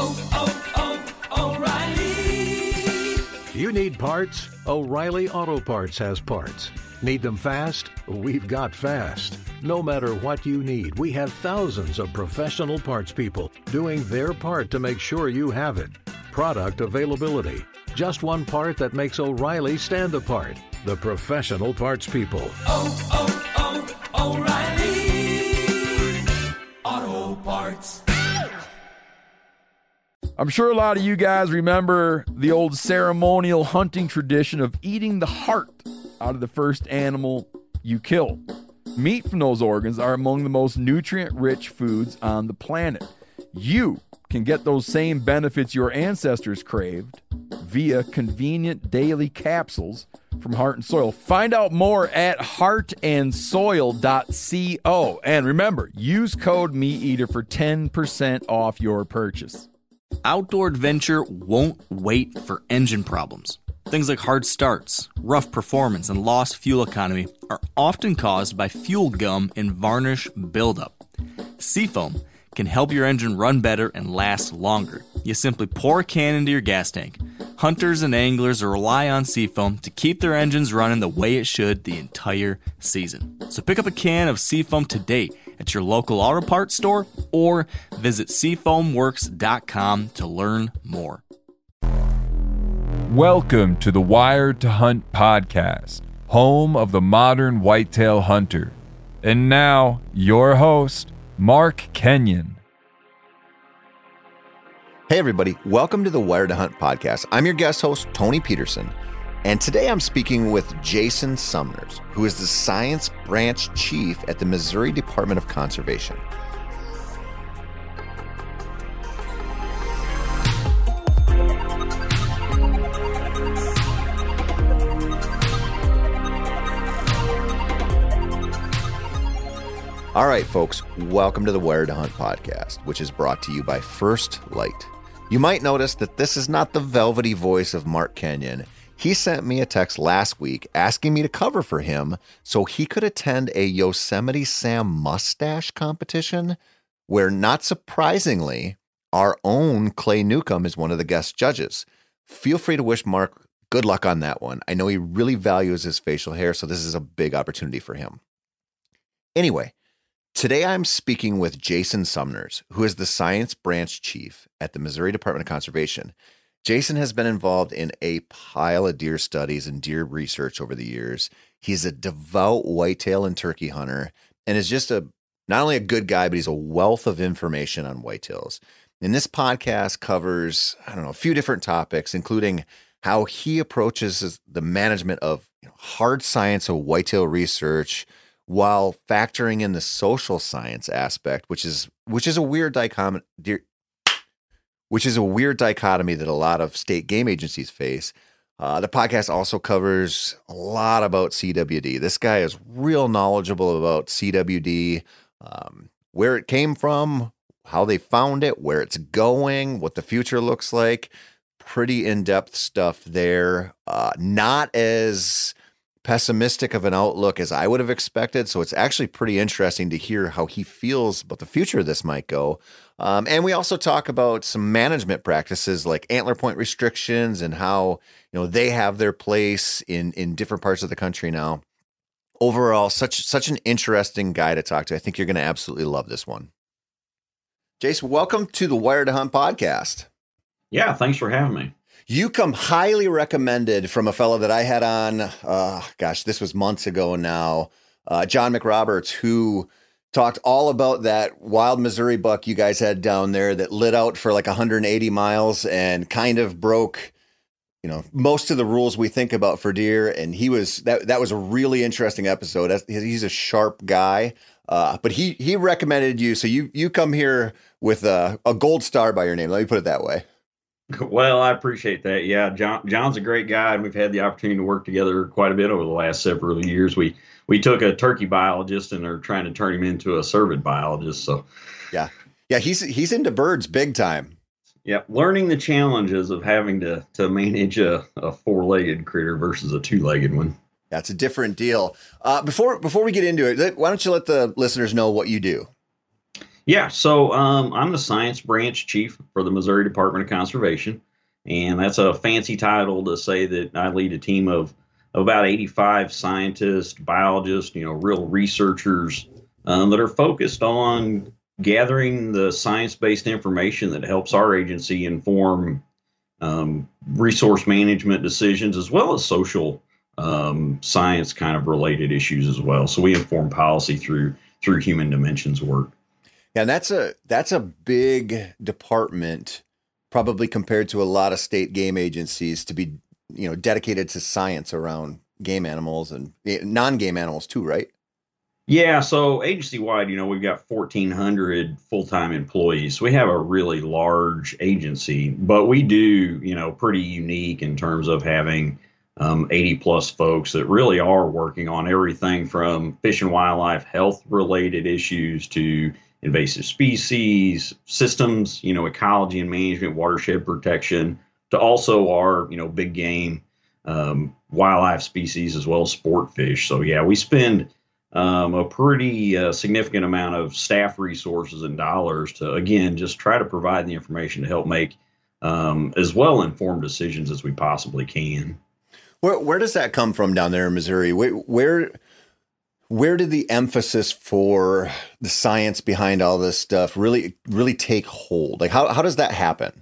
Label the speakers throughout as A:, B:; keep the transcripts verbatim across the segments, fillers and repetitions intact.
A: oh, oh, O'Reilly.
B: You need parts? O'Reilly Auto Parts has parts. Need them fast? We've got fast. No matter what you need, we have thousands of professional parts people doing their part to make sure you have it. Product availability. Just one part that makes O'Reilly stand apart. The professional parts people.
A: Oh, oh, oh, O'Reilly Auto Parts.
C: I'm sure a lot of you guys remember the old ceremonial hunting tradition of eating the heart out of the first animal you kill. Meat from those organs are among the most nutrient-rich foods on the planet. You can get those same benefits your ancestors craved via convenient daily capsules from Heart and Soil. Find out more at heart and soil dot co. And remember, use code MeatEater for ten percent off your purchase.
D: Outdoor adventure won't wait for engine problems. Things like hard starts, rough performance, and lost fuel economy are often caused by fuel gum and varnish buildup. Seafoam can help your engine run better and last longer. You simply pour a can into your gas tank. Hunters and anglers rely on Seafoam to keep their engines running the way it should the entire season. So pick up a can of Seafoam today at your local auto parts store or visit seafoam works dot com to learn more.
E: Welcome to the Wired to Hunt podcast, home of the modern whitetail hunter. And now, your host, Mark Kenyon.
F: Hey everybody, welcome to the Wired to Hunt podcast. I'm your guest host, Tony Peterson, and today I'm speaking with Jason Sumners, who is the Science Branch Chief at the Missouri Department of Conservation. All right, folks, welcome to the Wired to Hunt podcast, which is brought to you by First Light. You might notice that this is not the velvety voice of Mark Kenyon. He sent me a text last week asking me to cover for him so he could attend a Yosemite Sam mustache competition where, not surprisingly, our own Clay Newcomb is one of the guest judges. Feel free to wish Mark good luck on that one. I know he really values his facial hair, so this is a big opportunity for him. Anyway, today I'm speaking with Jason Sumners, who is the Science Branch Chief at the Missouri Department of Conservation. Jason has been involved in a pile of deer studies and deer research over the years. He's a devout whitetail and turkey hunter and is just a not only a good guy, but he's a wealth of information on whitetails. And this podcast covers, I don't know, a few different topics, including how he approaches the management of, you know, hard science of whitetail research, while factoring in the social science aspect, which is which is a weird dichotomy, which is a weird dichotomy that a lot of state game agencies face. Uh, the podcast also covers a lot about C W D. This guy is real knowledgeable about C W D, um, where it came from, how they found it, where it's going, what the future looks like. Pretty in-depth stuff there. Uh, not as pessimistic of an outlook as I would have expected. So it's actually pretty interesting to hear how he feels about the future of this might go. Um, and we also talk about some management practices like antler point restrictions and how, you know, they have their place in, in different parts of the country now. Overall, such, such an interesting guy to talk to. I think you're going to absolutely love this one. Jason, welcome to the Wired to Hunt podcast.
G: Yeah. Thanks for having me.
F: You come highly recommended from a fellow that I had on, uh, gosh, this was months ago now, uh, John McRoberts, who talked all about that wild Missouri buck you guys had down there that lit out for like one hundred eighty miles and kind of broke, you know, most of the rules we think about for deer. And he was, that, that was a really interesting episode. He's a sharp guy, uh, but he, he recommended you. So you, you come here with a, a gold star by your name. Let me put it that way.
G: Well, I appreciate that. Yeah, John, John's a great guy, and we've had the opportunity to work together quite a bit over the last several years. We we took a turkey biologist and are trying to turn him into a cervid biologist. So,
F: yeah, yeah, he's he's into birds big time.
G: Yeah, learning the challenges of having to to manage a, a four-legged critter versus a two-legged one.
F: That's a different deal. Uh, before before we get into it, why don't you let the listeners know what you do?
G: Yeah, so um, I'm the science branch chief for the Missouri Department of Conservation, and that's a fancy title to say that I lead a team of, of about eighty-five scientists, biologists, you know, real researchers um, that are focused on gathering the science-based information that helps our agency inform um, resource management decisions as well as social um, science kind of related issues as well. So we inform policy through through human dimensions work.
F: Yeah, and that's a that's a big department, probably compared to a lot of state game agencies, to be, you know, dedicated to science around game animals and non-game animals too, right?
G: Yeah, so agency-wide, you know, we've got fourteen hundred full-time employees. So we have a really large agency, but we do, you know, pretty unique in terms of having um, eighty plus folks that really are working on everything from fish and wildlife health-related issues to invasive species, systems, you know, ecology and management, watershed protection, to also our, you know, big game um, wildlife species as well as sport fish. So, yeah, we spend um, a pretty uh, significant amount of staff resources and dollars to, again, just try to provide the information to help make um, as well informed decisions as we possibly can.
F: Where where does that come from down there in Missouri? Where where, where did the emphasis for the science behind all this stuff really really take hold? Like how how does that happen?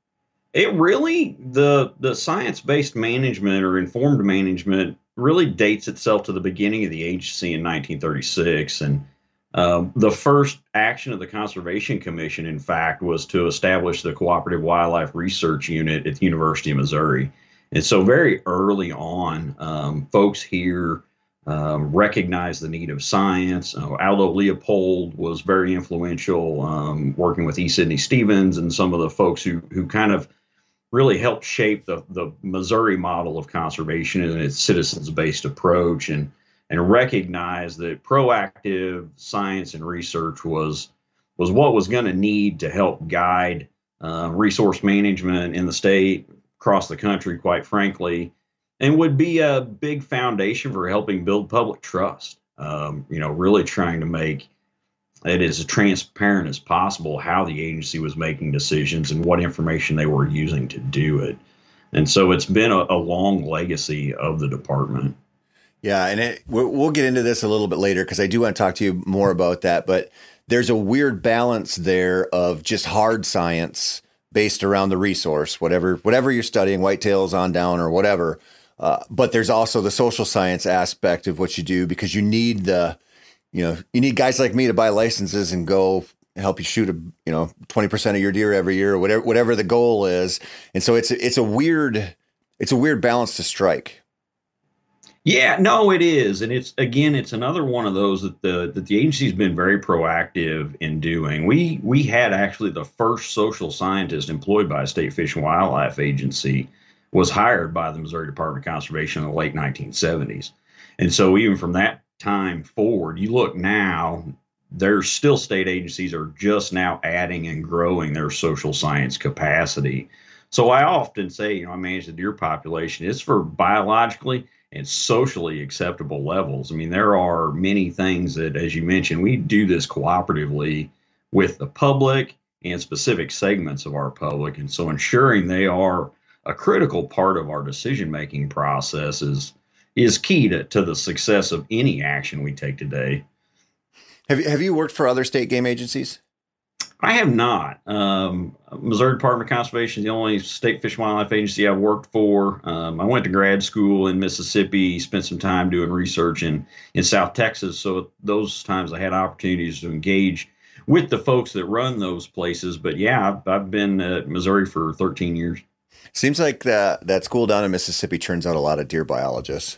G: It really, the the science-based management or informed management really dates itself to the beginning of the agency in nineteen thirty-six. And um, the first action of the Conservation Commission, in fact, was to establish the Cooperative Wildlife Research Unit at the University of Missouri. And so very early on, um, folks here um, recognized the need of science. Uh, Aldo Leopold was very influential, um, working with E. Sidney Stevens and some of the folks who who kind of really helped shape the, the Missouri model of conservation and its citizens-based approach, and and recognize that proactive science and research was was what was going to need to help guide uh, resource management in the state, across the country, quite frankly, and would be a big foundation for helping build public trust. Um, you know, really trying to make it as transparent as possible how the agency was making decisions and what information they were using to do it. And so it's been a, a long legacy of the department.
F: Yeah, and it, we'll get into this a little bit later because I do want to talk to you more about that. But there's a weird balance there of just hard science based around the resource, whatever whatever you're studying, whitetails on down or whatever. Uh, but there's also the social science aspect of what you do, because you need the, you know, you need guys like me to buy licenses and go help you shoot a, you know, twenty percent of your deer every year, or whatever whatever the goal is. And so it's it's a weird it's a weird balance to strike.
G: Yeah, no, it is. And it's, again, it's another one of those that the that the agency's been very proactive in doing. We we had actually the first social scientist employed by a state fish and wildlife agency was hired by the Missouri Department of Conservation in the late nineteen seventies. And so even from that time forward, you look now, there's still state agencies are just now adding and growing their social science capacity. So I often say, you know, I manage the deer population. It's for biologically and socially acceptable levels. I mean, there are many things that, as you mentioned, we do this cooperatively with the public and specific segments of our public. And so ensuring they are a critical part of our decision-making process is, is key to, to the success of any action we take today.
F: Have you, have you worked for other state game agencies?
G: I have not. Um, Missouri Department of Conservation is the only state fish and wildlife agency I've worked for. Um, I went to grad school in Mississippi, spent some time doing research in, in South Texas. So those times I had opportunities to engage with the folks that run those places. But yeah, I've, I've been at Missouri for thirteen years.
F: Seems like that, that school down in Mississippi turns out a lot of deer biologists.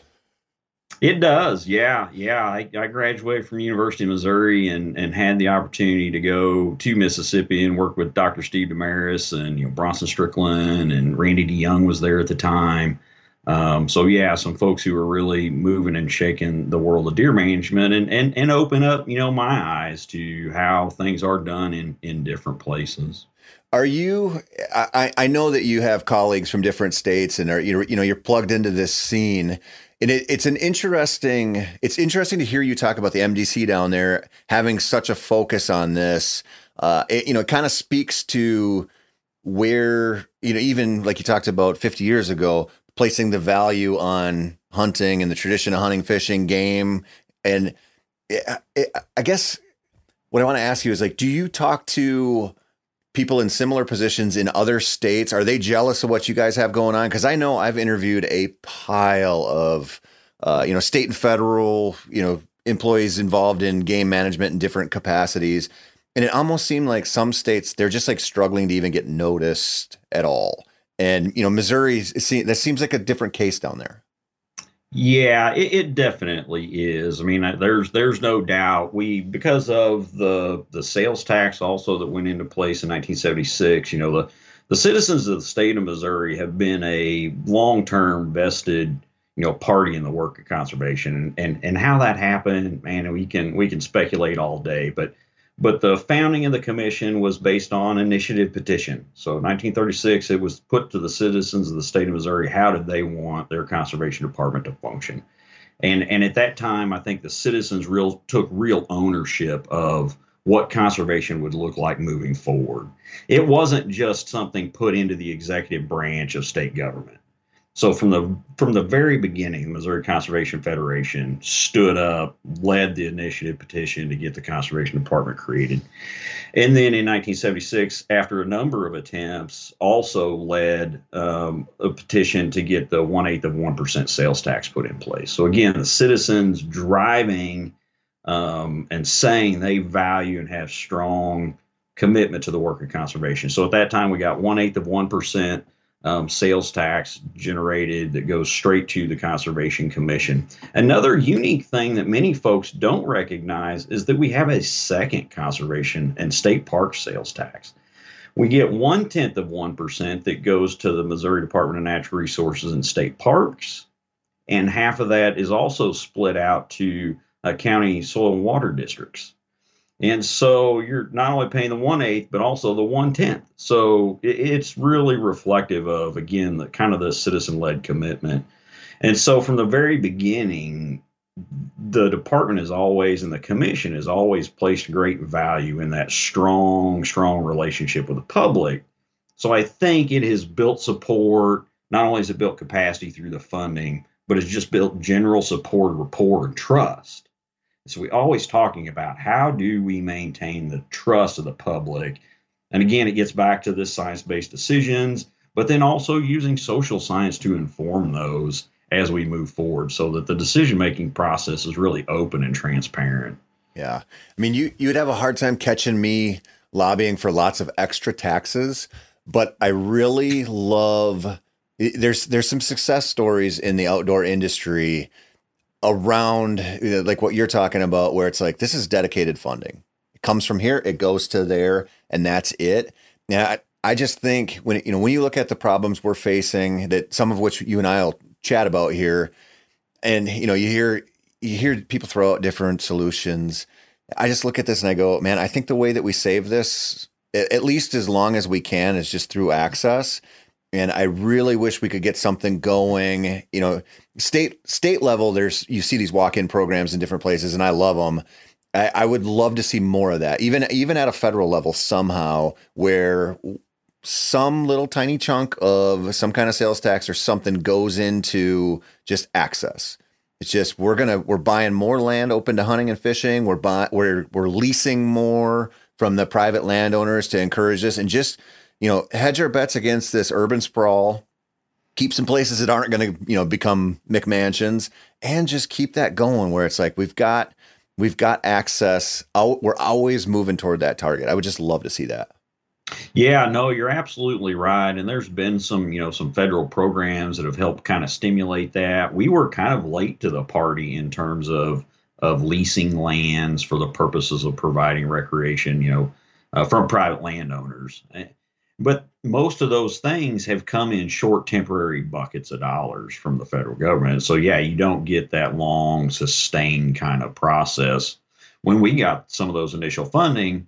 G: It does. Yeah. Yeah. I, I graduated from University of Missouri and, and had the opportunity to go to Mississippi and work with Doctor Steve Damaris and, you know, Bronson Strickland, and Randy DeYoung was there at the time. Um, so yeah, some folks who were really moving and shaking the world of deer management and, and, and open up, you know, my eyes to how things are done in, in different places.
F: Are you, I, I know that you have colleagues from different states and are, you know, you're plugged into this scene. And it, it's an interesting, it's interesting to hear you talk about the M D C down there having such a focus on this. Uh, it, you know, it kind of speaks to where, you know, even like you talked about fifty years ago, placing the value on hunting and the tradition of hunting, fishing, game. And it, it, I guess what I want to ask you is like, do you talk to people in similar positions in other states? Are they jealous of what you guys have going on? Because I know I've interviewed a pile of, uh, you know, state and federal, you know, employees involved in game management in different capacities. And it almost seemed like some states, they're just like struggling to even get noticed at all. And, you know, Missouri, that seems like a different case down there.
G: Yeah, it, it definitely is. I mean, there's there's no doubt we, because of the the sales tax also that went into place in nineteen seventy-six, you know, the, the citizens of the state of Missouri have been a long-term vested, you know, party in the work of conservation. And, and, and how that happened, man, we can we can speculate all day. But But the founding of the commission was based on initiative petition. So in nineteen thirty-six, it was put to the citizens of the state of Missouri, how did they want their conservation department to function? And and at that time, I think the citizens real took real ownership of what conservation would look like moving forward. It wasn't just something put into the executive branch of state government. So from the from the very beginning, the Missouri Conservation Federation stood up, led the initiative petition to get the Conservation Department created. And then in nineteen seventy-six, after a number of attempts, also led um, a petition to get the one-eighth of one percent sales tax put in place. So again, the citizens driving um, and saying they value and have strong commitment to the work of conservation. So at that time, we got one-eighth of one percent Um, sales tax generated that goes straight to the Conservation Commission. Another unique thing that many folks don't recognize is that we have a second conservation and state park sales tax. We get one tenth of one percent that goes to the Missouri Department of Natural Resources and state parks, and half of that is also split out to uh, county soil and water districts. And so you're not only paying the one-eighth, but also the one-tenth. So it's really reflective of, again, the kind of the citizen-led commitment. And so from the very beginning, the department is always, and the commission has always placed great value in that strong, strong relationship with the public. So I think it has built support. Not only has it built capacity through the funding, but it's just built general support, rapport, and trust. So we're always talking about how do we maintain the trust of the public. And again, it gets back to this science-based decisions, but then also using social science to inform those as we move forward so that the decision-making process is really open and transparent.
F: Yeah. I mean, you, you'd have a hard time catching me lobbying for lots of extra taxes, but I really love, there's, there's some success stories in the outdoor industry around like what you're talking about, where it's like, this is dedicated funding. It comes from here, it goes to there, and that's it. Now, I, I just think when, you know, when you look at the problems we're facing, that some of which you and I'll chat about here, and, you know, you hear, you hear people throw out different solutions. I just look at this and I go, man, I think the way that we save this, at least as long as we can, is just through access. And I really wish we could get something going, you know, state state level. There's, you see these walk-in programs in different places, and I love them. I, I would love to see more of that, even even at a federal level somehow, where some little tiny chunk of some kind of sales tax or something goes into just access. It's just, we're gonna we're buying more land open to hunting and fishing. We're buying we're we're leasing more from the private landowners to encourage this, and just, you know, hedge our bets against this urban sprawl, keep some places that aren't going to, you know, become McMansions, and just keep that going where it's like, we've got, we've got access out. We're always moving toward that target. I would just love to see that.
G: Yeah, no, you're absolutely right. And there's been some, you know, some federal programs that have helped kind of stimulate that. We were kind of late to the party in terms of, of leasing lands for the purposes of providing recreation, you know, uh, from private landowners. But most of those things have come in short temporary buckets of dollars from the federal government. So, yeah, you don't get that long, sustained kind of process. When we got some of those initial funding,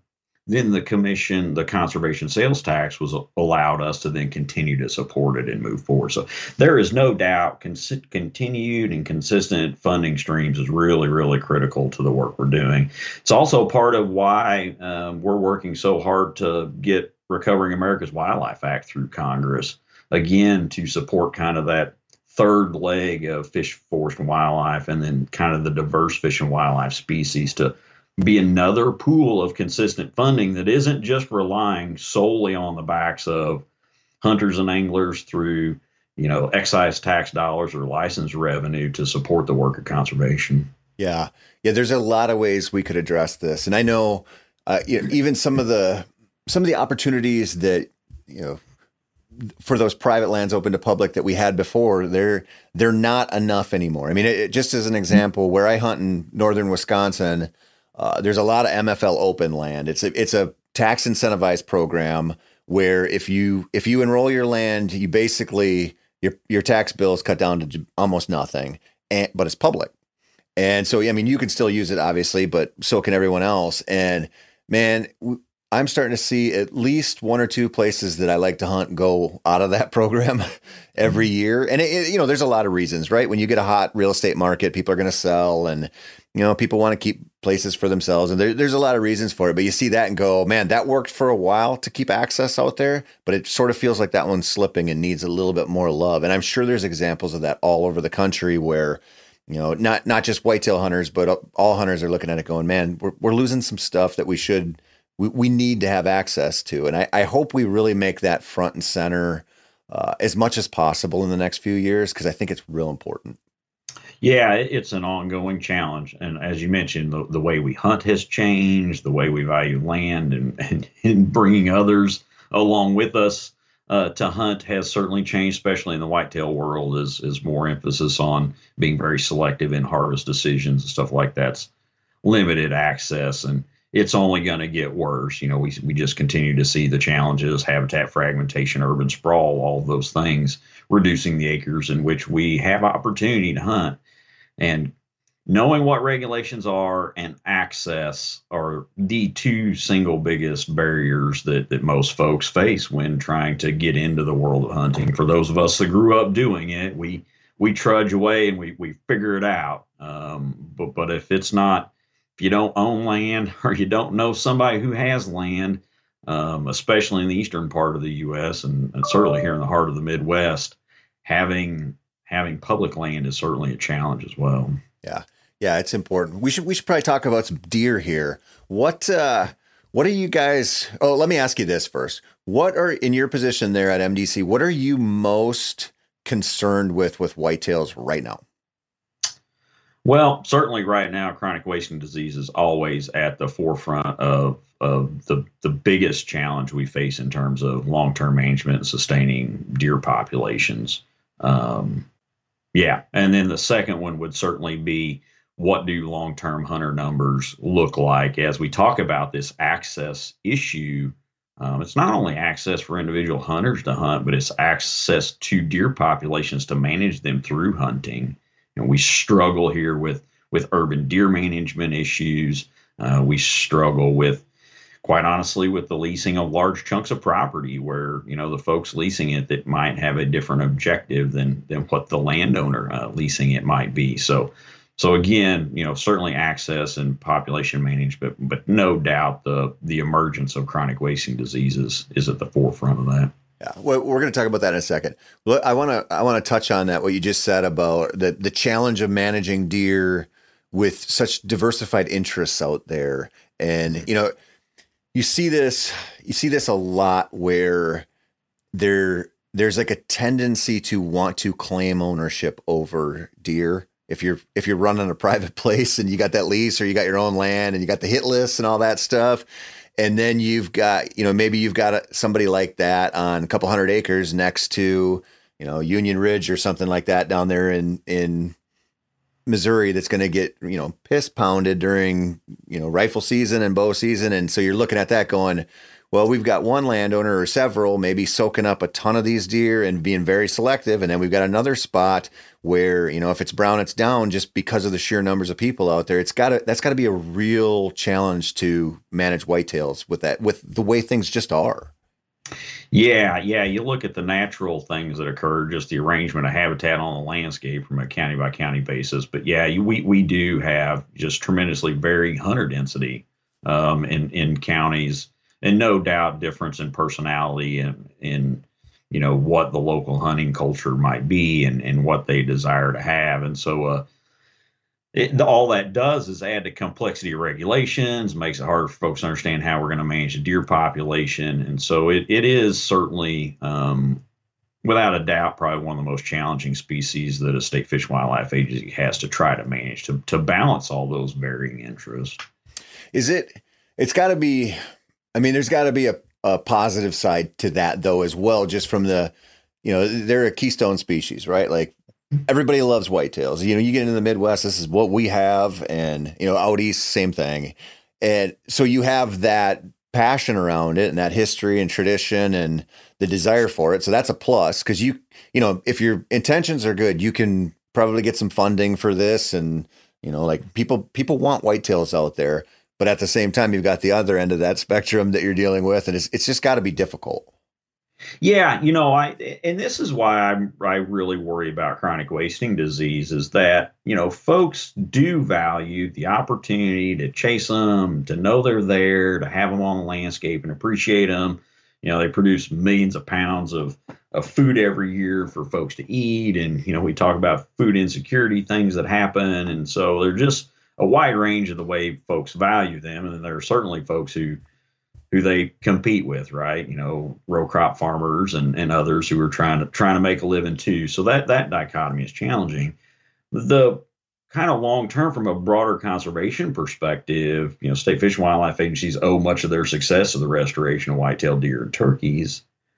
G: then the commission, the conservation sales tax was allowed us to then continue to support it and move forward. So there is no doubt cons- continued and consistent funding streams is really, really critical to the work we're doing. It's also part of why um, we're working so hard to get Recovering America's Wildlife Act through Congress, again, to support kind of that third leg of fish, forest, and wildlife, and then kind of the diverse fish and wildlife species to be another pool of consistent funding that isn't just relying solely on the backs of hunters and anglers through, you know, excise tax dollars or license revenue to support the work of conservation.
F: Yeah. Yeah. There's a lot of ways we could address this. And I know, uh, you know, even some of the, some of the opportunities that, you know, for those private lands open to public that we had before, they're, they're not enough anymore. I mean, it, just as an example, where I hunt in northern Wisconsin, Uh, there's a lot of M F L open land. It's a it's a tax incentivized program where if you if you enroll your land, you basically your your tax bill is cut down to almost nothing, and but it's public. And so I mean, you can still use it obviously, but so can everyone else. And man, I'm starting to see at least one or two places that I like to hunt go out of that program every year. And it, it, you know, there's a lot of reasons, right? When you get a hot real estate market, people are going to sell, and you know, people want to keep places for themselves, and there, there's a lot of reasons for it. But you see that and go, man, that worked for a while to keep access out there, but it sort of feels like that one's slipping and needs a little bit more love. And I'm sure there's examples of that all over the country where, you know, not not just whitetail hunters, but all hunters are looking at it going, man, we're we're losing some stuff that we should we, we need to have access to. And I, I hope we really make that front and center uh, as much as possible in the next few years, because I think it's real important.
G: Yeah, it's an ongoing challenge. And as you mentioned, the, the way we hunt has changed, the way we value land, and, and, and bringing others along with us uh, to hunt has certainly changed, especially in the whitetail world, as, as more emphasis on being very selective in harvest decisions and stuff like that's limited access. And it's only going to get worse. You know, we, we just continue to see the challenges, habitat fragmentation, urban sprawl, all of those things, reducing the acres in which we have opportunity to hunt. And knowing what regulations are and access are the two single biggest barriers that, that most folks face when trying to get into the world of hunting. For those of us that grew up doing it, we we trudge away and we, we figure it out. Um, but, but if it's not, if you don't own land or you don't know somebody who has land, um, especially in the eastern part of the U S and, and certainly here in the heart of the Midwest, having having public land is certainly a challenge as well.
F: Yeah. Yeah. It's important. We should, we should probably talk about some deer here. What, uh, what are you guys, oh, let me ask you this first. What are, in your position there at M D C, what are you most concerned with, with whitetails right now?
G: Well, certainly right now, chronic wasting disease is always at the forefront of, of the, the biggest challenge we face in terms of long-term management and sustaining deer populations. Um, Yeah. And then the second one would certainly be, what do long-term hunter numbers look like as we talk about this access issue? Um, it's not only access for individual hunters to hunt, but it's access to deer populations to manage them through hunting. And we struggle here with, with urban deer management issues. Uh, we struggle with, quite honestly, with the leasing of large chunks of property where, you know, the folks leasing it that might have a different objective than than what the landowner uh, leasing it might be. So, so again, you know, certainly access and population management, but no doubt the the emergence of chronic wasting diseases is at the forefront of that.
F: Yeah, well, we're going to talk about that in a second. Look, I want to I want to touch on that, what you just said about the the challenge of managing deer with such diversified interests out there, and you know. You see this, you see this a lot where there, there's like a tendency to want to claim ownership over deer. If you're, if you're running a private place and you got that lease, or you got your own land and you got the hit list and all that stuff. And then you've got, you know, maybe you've got somebody like that on a couple hundred acres next to, you know, Union Ridge or something like that down there in, in Missouri that's going to get, you know, piss pounded during, you know, rifle season and bow season. And so you're looking at that going, well, we've got one landowner or several maybe soaking up a ton of these deer and being very selective. And then we've got another spot where, you know, if it's brown, it's down just because of the sheer numbers of people out there. It's got to, that's got to be a real challenge to manage whitetails with that, with the way things just are.
G: Yeah, yeah. You look at the natural things that occur, just the arrangement of habitat on the landscape from a county by county basis. But yeah, you, we we do have just tremendously varying hunter density um, in in counties, and no doubt difference in personality and in you know what the local hunting culture might be and and what they desire to have. And so uh, it, all that does is add to complexity of regulations, makes it harder for folks to understand how we're going to manage the deer population. And so it, it is certainly, um, without a doubt, probably one of the most challenging species that a state Fish and Wildlife Agency has to try to manage to, to balance all those varying interests.
F: Is it, it's got to be, I mean, there's got to be a, a positive side to that though, as well, just from the, you know, they're a keystone species, right? Like, everybody loves whitetails. You know, you get into the Midwest, this is what we have. And, you know, out East, same thing. And so you have that passion around it and that history and tradition and the desire for it. So that's a plus because you, you know, if your intentions are good, you can probably get some funding for this. And, you know, like people, people want whitetails out there. But at the same time, you've got the other end of that spectrum that you're dealing with. And it's, it's just got to be difficult.
G: Yeah, you know, I and this is why I'm, I really worry about chronic wasting disease is that, you know, folks do value the opportunity to chase them, to know they're there, to have them on the landscape and appreciate them. You know, they produce millions of pounds of, of food every year for folks to eat. And, you know, we talk about food insecurity, things that happen. And so they're just a wide range of the way folks value them. And there are certainly folks who who they compete with, right? You know, row crop farmers and, and others who are trying to trying to make a living too. So that that dichotomy is challenging. The kind of long term, from a broader conservation perspective, you know, state fish and wildlife agencies owe much of their success to the restoration of white-tailed deer and turkeys.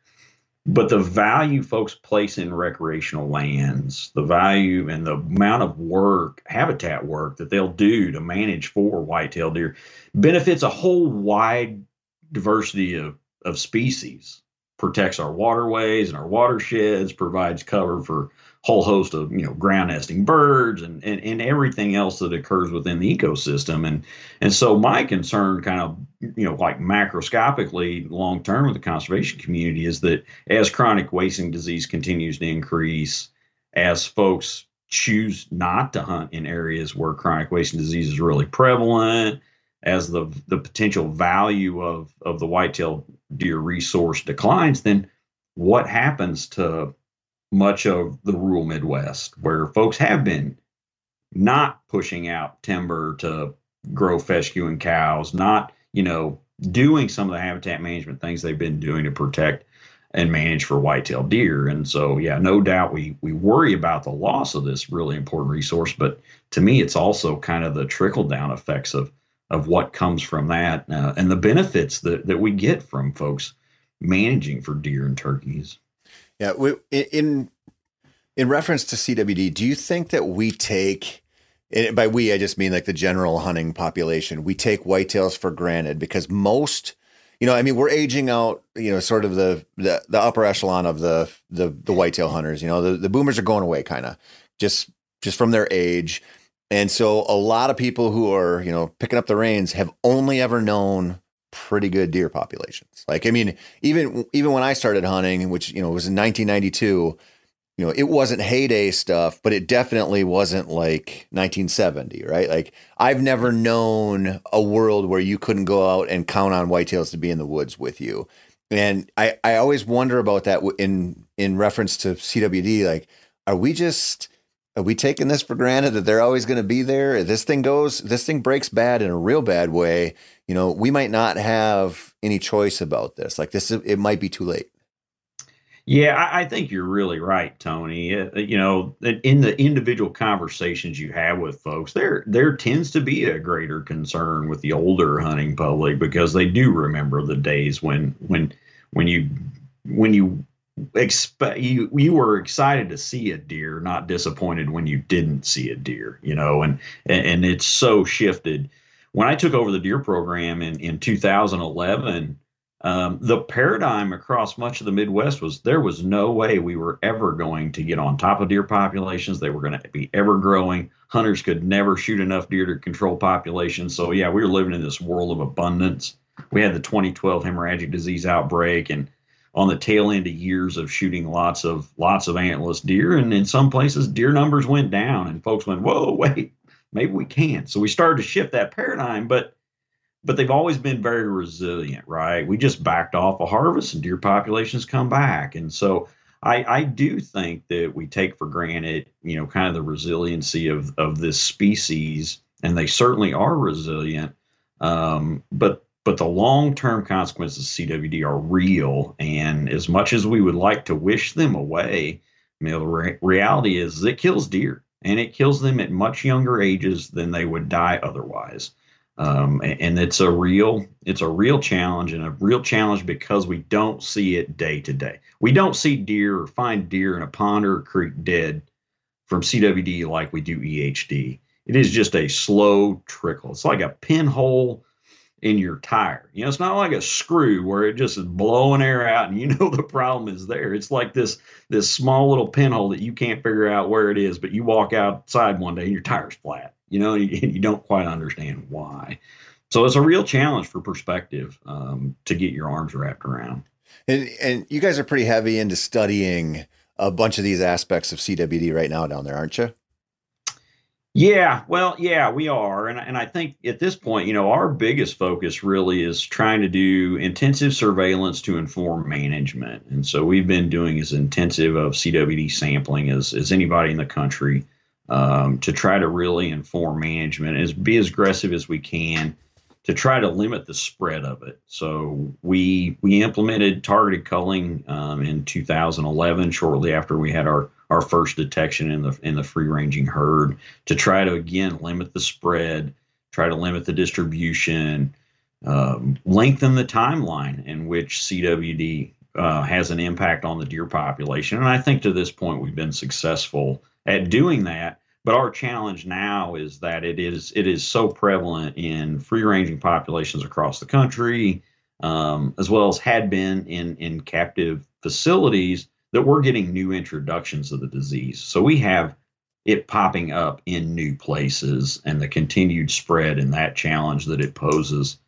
G: But the value folks place in recreational lands, the value and the amount of work, habitat work that they'll do to manage for white-tailed deer benefits a whole wide diversity of, of species, protects our waterways and our watersheds, provides cover for a whole host of, you know, ground nesting birds and, and, and everything else that occurs within the ecosystem. And, and so my concern kind of, you know, like macroscopically long term with the conservation community is that as chronic wasting disease continues to increase, as folks choose not to hunt in areas where chronic wasting disease is really prevalent, as the the potential value of, of the whitetail deer resource declines, then what happens to much of the rural Midwest where folks have been not pushing out timber to grow fescue and cows, not, you know, doing some of the habitat management things they've been doing to protect and manage for whitetail deer. And so, yeah, no doubt we we worry about the loss of this really important resource. But to me, it's also kind of the trickle down effects of of what comes from that uh, and the benefits that, that we get from folks managing for deer and turkeys.
F: Yeah. We, in, in reference to C W D, do you think that we take, and by we, I just mean like the general hunting population, we take whitetails for granted because most, you know, I mean, we're aging out, you know, sort of the, the, the upper echelon of the, the, the whitetail hunters, you know, the, the boomers are going away kind of just, just from their age. And so a lot of people who are, you know, picking up the reins have only ever known pretty good deer populations. Like, I mean, even, even when I started hunting, which, you know, was in nineteen ninety-two, you know, it wasn't heyday stuff, but it definitely wasn't like nineteen seventy, right? Like I've never known a world where you couldn't go out and count on whitetails to be in the woods with you. And I, I always wonder about that in, in reference to C W D. Like, are we just, Are we taking this for granted that they're always going to be there? If this thing goes, this thing breaks bad in a real bad way, you know, we might not have any choice about this. Like this, it might be too late.
G: Yeah, I, I think you're really right, Tony. Uh, you know, in the individual conversations you have with folks, there there tends to be a greater concern with the older hunting public because they do remember the days when when when you when you expect you you were excited to see a deer, not disappointed when you didn't see a deer. You know, and and, and it's so shifted. When I took over the deer program in in two thousand eleven. Um, the paradigm across much of the Midwest was there was no way we were ever going to get on top of deer populations. They were going to be ever growing. Hunters could never shoot enough deer to control populations. So yeah, we were living in this world of abundance. We had the twenty twelve hemorrhagic disease outbreak, and on the tail end of years of shooting lots of lots of antlerless deer, and in some places deer numbers went down, and folks went, "Whoa, wait, maybe we can." So we started to shift that paradigm, but but they've always been very resilient, right? We just backed off a harvest and deer populations come back. And so I, I do think that we take for granted, you know, kind of the resiliency of, of this species, and they certainly are resilient. Um, but but the long-term consequences of C W D are real. And as much as we would like to wish them away, you know, the re- reality is it kills deer, and it kills them at much younger ages than they would die otherwise. Um, and, and it's a real, it's a real challenge, and a real challenge because we don't see it day to day. We don't see deer or find deer in a pond or a creek dead from C W D like we do E H D. It is just a slow trickle. It's like a pinhole in your tire. You know, it's not like a screw where it just is blowing air out and you know the problem is there. It's like this this small little pinhole that you can't figure out where it is, but you walk outside one day and your tire's flat. You know, and you, you don't quite understand why. So it's a real challenge for perspective um, to get your arms wrapped around.
F: And and you guys are pretty heavy into studying a bunch of these aspects of C W D right now down there, aren't you?
G: Yeah, well, yeah, we are. And, and I think at this point, you know, our biggest focus really is trying to do intensive surveillance to inform management. And so we've been doing as intensive of C W D sampling as, as anybody in the country. Um, to try to really inform management, as be as aggressive as we can to try to limit the spread of it. So we we implemented targeted culling um, in two thousand eleven, shortly after we had our our first detection in the in the free ranging herd, to try to again limit the spread, try to limit the distribution, um, lengthen the timeline in which C W D uh, has an impact on the deer population. And I think to this point we've been successful at doing that. But our challenge now is that it is it is so prevalent in free ranging populations across the country, um, as well as had been in, in captive facilities, that we're getting new introductions of the disease. So we have it popping up in new places, and the continued spread and that challenge that it poses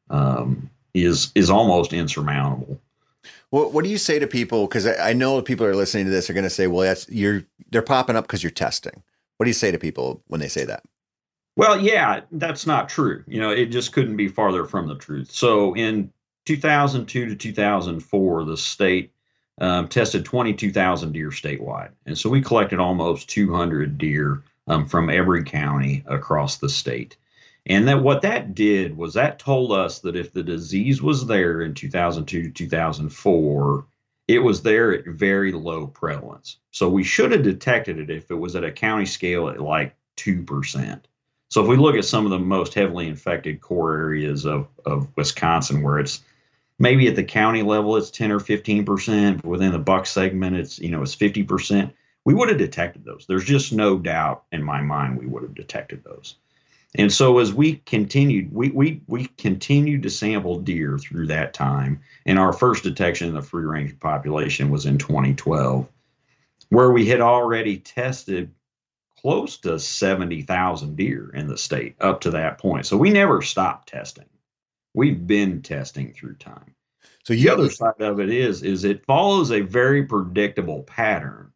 G: um, is is almost insurmountable.
F: What What do you say to people? Because I, I know people are listening to this are going to say, "Well, that's you're they're popping up because you're testing." What do you say to people when they say that?
G: Well, yeah, that's not true. You know, it just couldn't be farther from the truth. So in two thousand two to two thousand four, the state um, tested twenty-two thousand deer statewide. And so we collected almost two hundred deer um, from every county across the state. And that what that did was that told us that if the disease was there in two thousand two to two thousand four, it was there at very low prevalence. So we should have detected it if it was at a county scale at like two percent. So if we look at some of the most heavily infected core areas of, of Wisconsin, where it's maybe at the county level, it's ten or fifteen percent. Within the buck segment, it's, you know, it's fifty percent. We would have detected those. There's just no doubt in my mind we would have detected those. And so as we continued, we we we continued to sample deer through that time. And our first detection in the free range population was in twenty twelve, where we had already tested close to seventy thousand deer in the state up to that point. So we never stopped testing. We've been testing through time. So the other side of it is, is it follows a very predictable pattern.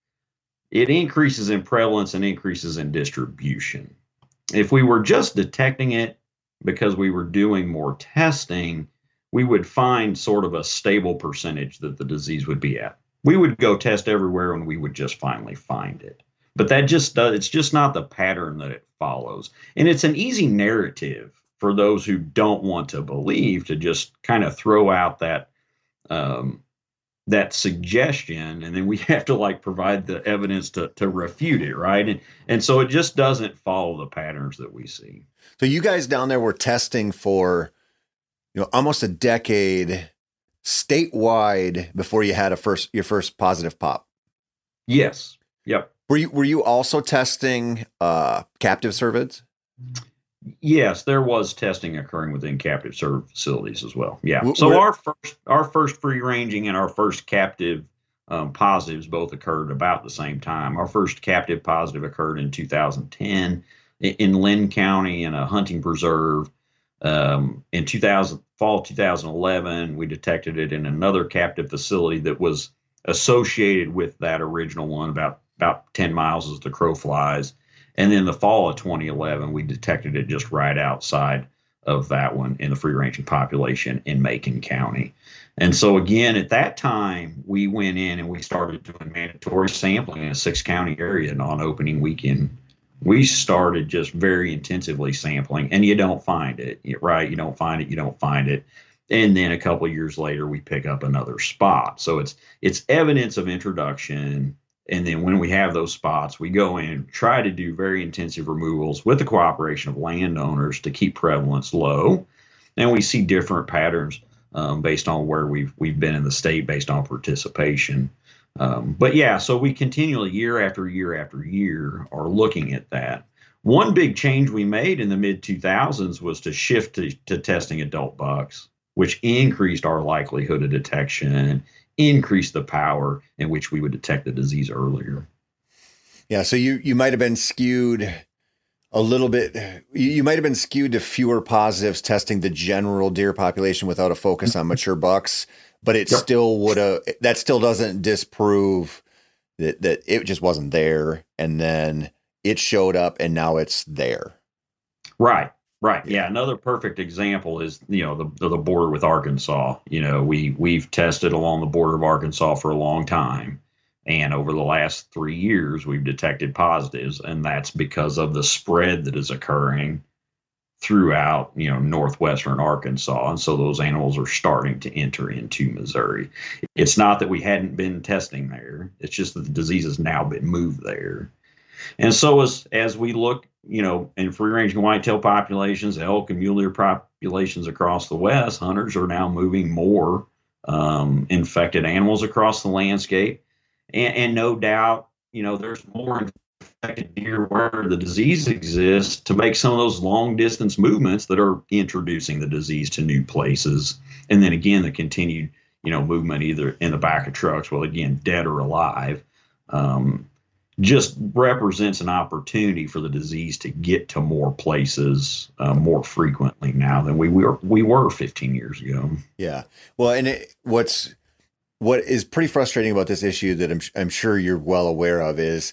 G: It increases in prevalence and increases in distribution. If we were just detecting it because we were doing more testing, we would find sort of a stable percentage that the disease would be at. We would go test everywhere and we would just finally find it. But that just does, it's just not the pattern that it follows. And it's an easy narrative for those who don't want to believe to just kind of throw out that um, that suggestion, and then we have to like provide the evidence to to refute it, right? And and so it just doesn't follow the patterns that we see.
F: So you guys down there were testing for, you know, almost a decade statewide before you had a first your first positive pop.
G: Yes. Yep.
F: Were you were you also testing uh, captive cervids?
G: Yes, there was testing occurring within captive served facilities as well. Yeah.
F: W-
G: So
F: where-
G: our first our first free ranging and our first captive um, positives both occurred about the same time. Our first captive positive occurred in two thousand ten in, in Lynn County in a hunting preserve. Um, in two thousand fall two thousand eleven, we detected it in another captive facility that was associated with that original one, about about ten miles as the crow flies. And then the fall of twenty eleven, we detected it just right outside of that one in the free ranging population in Macon County. And so again, at that time, we went in and we started doing mandatory sampling in a six county area. And on opening weekend, we started just very intensively sampling, and you don't find it, right? You don't find it, you don't find it. And then a couple of years later, we pick up another spot. So it's it's evidence of introduction. And then when we have those spots, we go in and try to do very intensive removals with the cooperation of landowners to keep prevalence low. And we see different patterns um, based on where we've we've been in the state, based on participation. Um, but yeah, so we continually, year after year after year, are looking at that. One big change we made in the mid two thousands was to shift to, to testing adult bucks, which increased our likelihood of detection, increase the power in which we would detect the disease earlier.
F: Yeah, so you you might have been skewed a little bit. You, you might have been skewed to fewer positives testing the general deer population without a focus on mature bucks, but it
G: Yep.
F: still would have. That still doesn't disprove that that it just wasn't there, and then it showed up, and now it's there.
G: Right. Right. Yeah. Another perfect example is, you know, the the border with Arkansas. You know, we we've tested along the border of Arkansas for a long time. And over the last three years, we've detected positives. And that's because of the spread that is occurring throughout, you know, northwestern Arkansas. And so those animals are starting to enter into Missouri. It's not that we hadn't been testing there. It's just that the disease has now been moved there. And so as as we look, you know, in free-ranging whitetail populations, elk and mule deer populations across the West, hunters are now moving more um, infected animals across the landscape. And, and no doubt, you know, there's more infected deer where the disease exists to make some of those long-distance movements that are introducing the disease to new places. And then again, the continued, you know, movement either in the back of trucks, well, again, dead or alive, um, just represents an opportunity for the disease to get to more places uh, more frequently now than we were we were fifteen years ago.
F: Yeah. Well, and it, what's what is pretty frustrating about this issue that I'm I'm sure you're well aware of is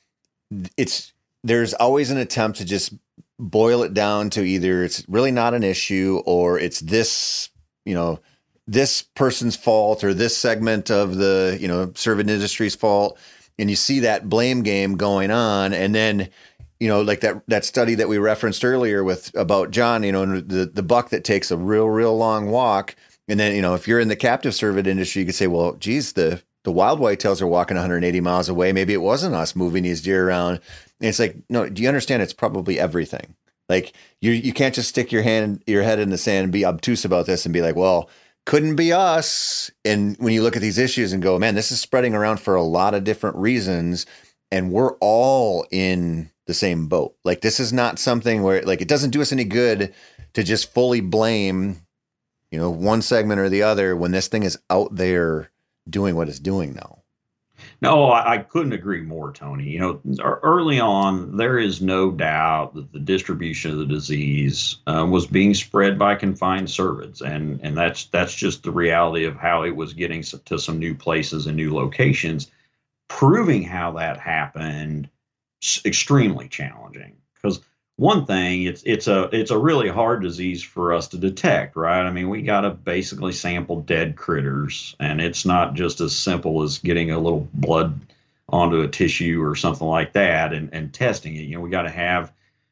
F: it's there's always an attempt to just boil it down to either it's really not an issue or it's this, you know, this person's fault or this segment of the, you know, serving industry's fault. And you see that blame game going on. And then, you know, like that, that study that we referenced earlier with about John, you know, the, the buck that takes a real, real long walk. And then, you know, if you're in the captive service industry, you could say, well, geez, the, the wild whitetails are walking one hundred eighty miles away. Maybe it wasn't us moving these deer around. And it's like, no, do you understand? It's probably everything. Like you, you can't just stick your hand, your head in the sand and be obtuse about this and be like, well, couldn't be us. And when you look at these issues and go, man, this is spreading around for a lot of different reasons. And we're all in the same boat. Like, this is not something where like, it doesn't do us any good to just fully blame, you know, one segment or the other when this thing is out there doing what it's doing now.
G: No, I, I couldn't agree more, Tony. You know, early on, there is no doubt that the distribution of the disease uh, was being spread by confined cervids, and and that's that's just the reality of how it was getting to some new places and new locations. Proving how that happened is extremely challenging because one thing, it's it's a it's a really hard disease for us to detect, right? I mean, we got to basically sample dead critters, and it's not just as simple as getting a little blood onto a tissue or something like that and, and testing it. You know, we got to have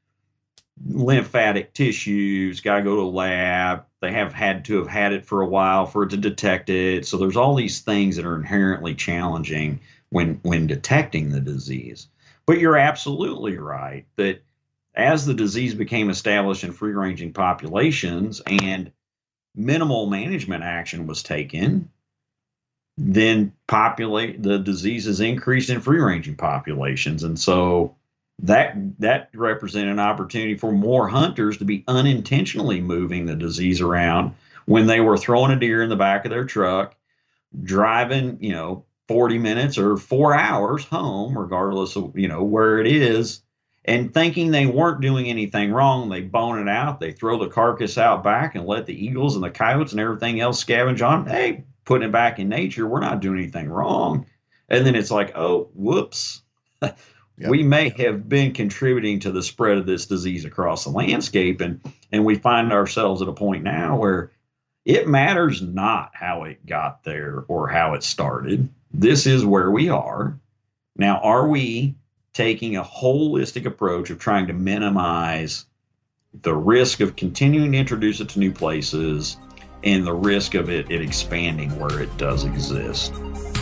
G: lymphatic tissues, got to go to a lab. They have had to have had it for a while for it to detect it. So there's all these things that are inherently challenging when when detecting the disease. But you're absolutely right that as the disease became established in free-ranging populations and minimal management action was taken, then populate the diseases increased in free-ranging populations. And so that that represented an opportunity for more hunters to be unintentionally moving the disease around when they were throwing a deer in the back of their truck, driving, you know, forty minutes or four hours home, regardless of, you know, where it is, and thinking they weren't doing anything wrong. They bone it out. They throw the carcass out back and let the eagles and the coyotes and everything else scavenge on. Hey, putting it back in nature. We're not doing anything wrong. And then it's like, oh, whoops. Yep. We may have been contributing to the spread of this disease across the landscape. And, and we find ourselves at a point now where it matters not how it got there or how it started. This is where we are. Now, are we taking a holistic approach of trying to minimize the risk of continuing to introduce it to new places and the risk of it, it expanding where it does exist?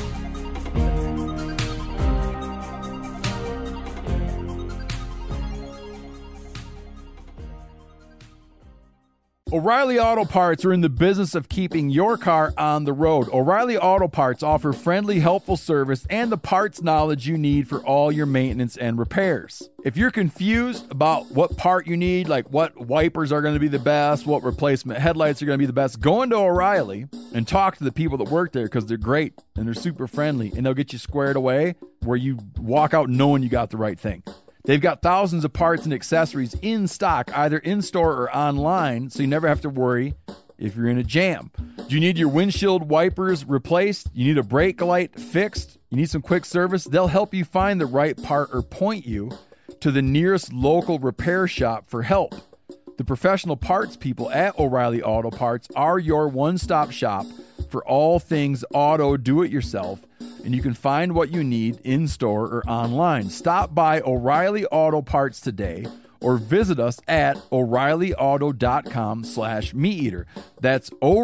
C: O'Reilly Auto Parts are in the business of keeping your car on the road. O'Reilly Auto Parts offer friendly, helpful service and the parts knowledge you need for all your maintenance and repairs. If you're confused about what part you need, like what wipers are going to be the best, what replacement headlights are going to be the best, go into O'Reilly and talk to the people that work there, because they're great and they're super friendly, and they'll get you squared away where you walk out knowing you got the right thing. They've got thousands of parts and accessories in stock, either in-store or online, so you never have to worry if you're in a jam. Do you need your windshield wipers replaced? You need a brake light fixed? You need some quick service? They'll help you find the right part or point you to the nearest local repair shop for help. The professional parts people at O'Reilly Auto Parts are your one-stop shop for all things auto do-it-yourself, and you can find what you need in-store or online. Stop by O'Reilly Auto Parts today or visit us at O'Reillyauto.com slash meat eater. That's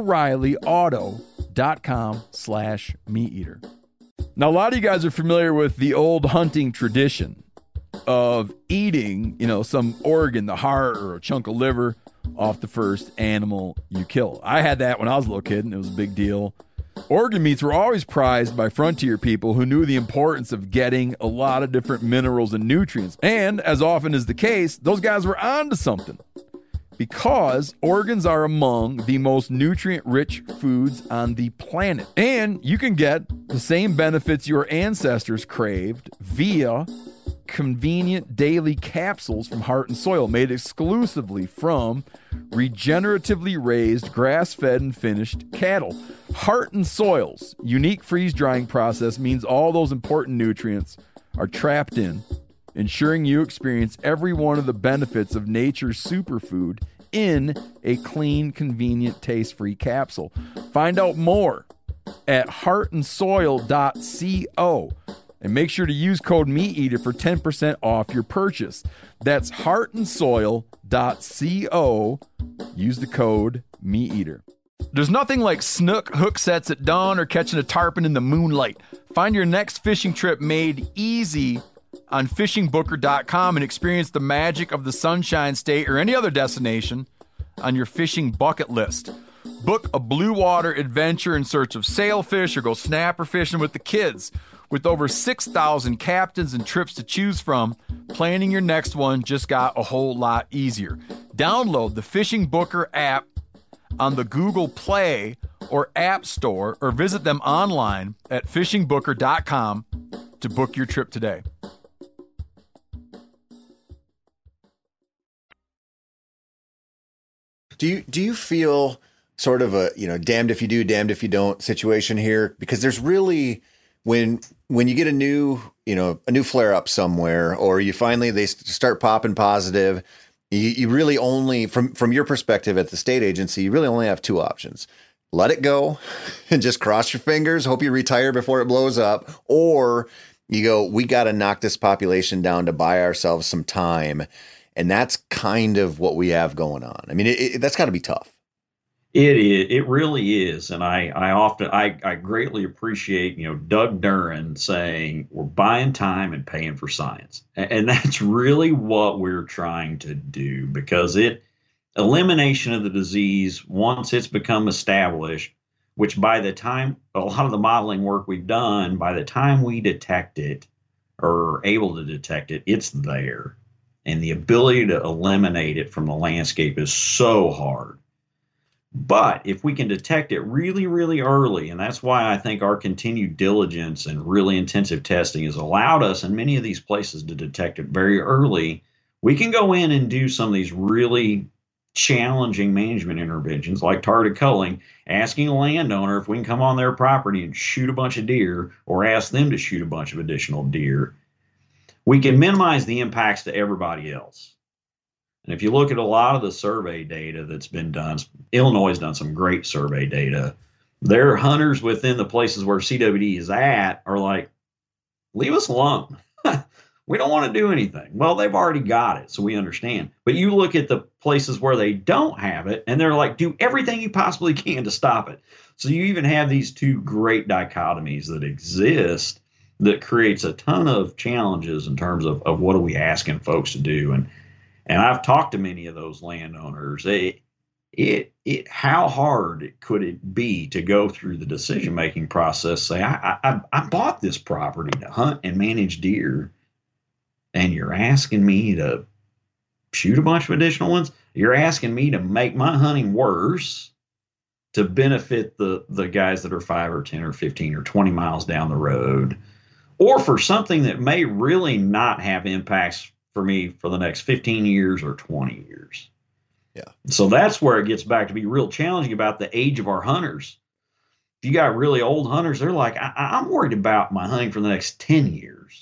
C: O'Reillyauto.com slash meat eater. Now, a lot of you guys are familiar with the old hunting tradition of eating, you know, some organ, the heart or a chunk of liver, off the first animal you kill. I had that when I was a little kid, and it was a big deal. Organ meats were always prized by frontier people who knew the importance of getting a lot of different minerals and nutrients. And as often is the case, those guys were onto something, because organs are among the most nutrient-rich foods on the planet. And you can get the same benefits your ancestors craved via convenient daily capsules from Heart and Soil, made exclusively from regeneratively raised, grass-fed, and finished cattle. Heart and Soil's unique freeze-drying process means all those important nutrients are trapped in, ensuring you experience every one of the benefits of nature's superfood in a clean, convenient, taste-free capsule. Find out more at heart and soil dot co. And make sure to use code MeatEater for ten percent off your purchase. That's heart and soil dot co. Use the code MeatEater. There's nothing like snook hook sets at dawn or catching a tarpon in the moonlight. Find your next fishing trip made easy on fishing booker dot com and experience the magic of the Sunshine State or any other destination on your fishing bucket list. Book a blue water adventure in search of sailfish or go snapper fishing with the kids. With over six thousand captains and trips to choose from, planning your next one just got a whole lot easier. Download the Fishing Booker app on the Google Play or App Store, or visit them online at fishing booker dot com to book your trip today.
F: Do you do you feel sort of a, you know, damned if you do, damned if you don't situation here? Because there's really, when when you get a new, you know, a new flare up somewhere, or you finally, they start popping positive, you, you really only, from, from your perspective at the state agency, you really only have two options. Let it go and just cross your fingers, hope you retire before it blows up. Or you go, we got to knock this population down to buy ourselves some time. And that's kind of what we have going on. I mean, it, it, that's got to be tough.
G: It is. It really is. And I, I often, I, I greatly appreciate, you know, Doug Duran saying we're buying time and paying for science. And, and that's really what we're trying to do, because it, elimination of the disease, once it's become established, which by the time, a lot of the modeling work we've done, by the time we detect it, are able to detect it, it's there. And the ability to eliminate it from the landscape is so hard. But if we can detect it really, really early, and that's why I think our continued diligence and really intensive testing has allowed us in many of these places to detect it very early, we can go in and do some of these really challenging management interventions like targeted culling, asking a landowner if we can come on their property and shoot a bunch of deer or ask them to shoot a bunch of additional deer. We can minimize the impacts to everybody else. And if you look at a lot of the survey data that's been done, Illinois has done some great survey data. Their hunters within the places where C W D is at are like, leave us alone. We don't want to do anything. Well, they've already got it, so we understand. But you look at the places where they don't have it, and they're like, do everything you possibly can to stop it. So you even have these two great dichotomies that exist that creates a ton of challenges in terms of, of what are we asking folks to do. And and I've talked to many of those landowners. It, it, it, how hard could it be to go through the decision-making process, say, I, I, I bought this property to hunt and manage deer, and you're asking me to shoot a bunch of additional ones? You're asking me to make my hunting worse to benefit the, the guys that are five or ten or fifteen or twenty miles down the road, or for something that may really not have impacts for me for the next fifteen years or twenty years.
F: Yeah. So
G: that's where it gets back to be real challenging about the age of our hunters. If you got really old hunters, they're like, I, I'm worried about my hunting for the next ten years.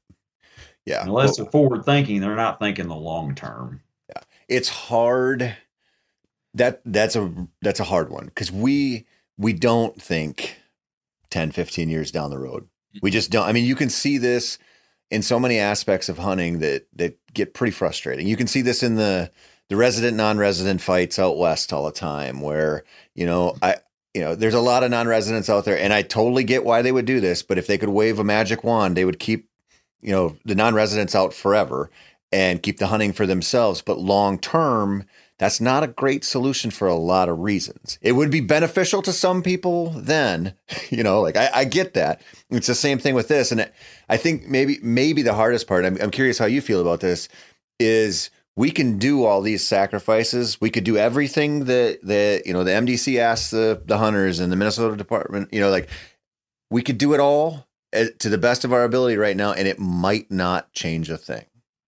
F: Yeah.
G: Unless
F: well,
G: they're forward thinking, they're not thinking the long term.
F: Yeah. It's hard. That that's a that's a hard one because we we don't think ten, fifteen years down the road. We just don't. I mean, you can see this in so many aspects of hunting that that get pretty frustrating. You can see this in the the resident non-resident fights out west all the time where, you know, I you know, there's a lot of non-residents out there, and I totally get why they would do this, but if they could wave a magic wand, they would keep you know, the non-residents out forever and keep the hunting for themselves. But long term, that's not a great solution for a lot of reasons. It would be beneficial to some people then, you know, like I, I get that. It's the same thing with this. And I think maybe, maybe the hardest part, I'm, I'm curious how you feel about this, is we can do all these sacrifices. We could do everything that, that you know, the M D C asks the, the hunters and the Minnesota Department, you know, like we could do it all to the best of our ability right now, and it might not change a thing.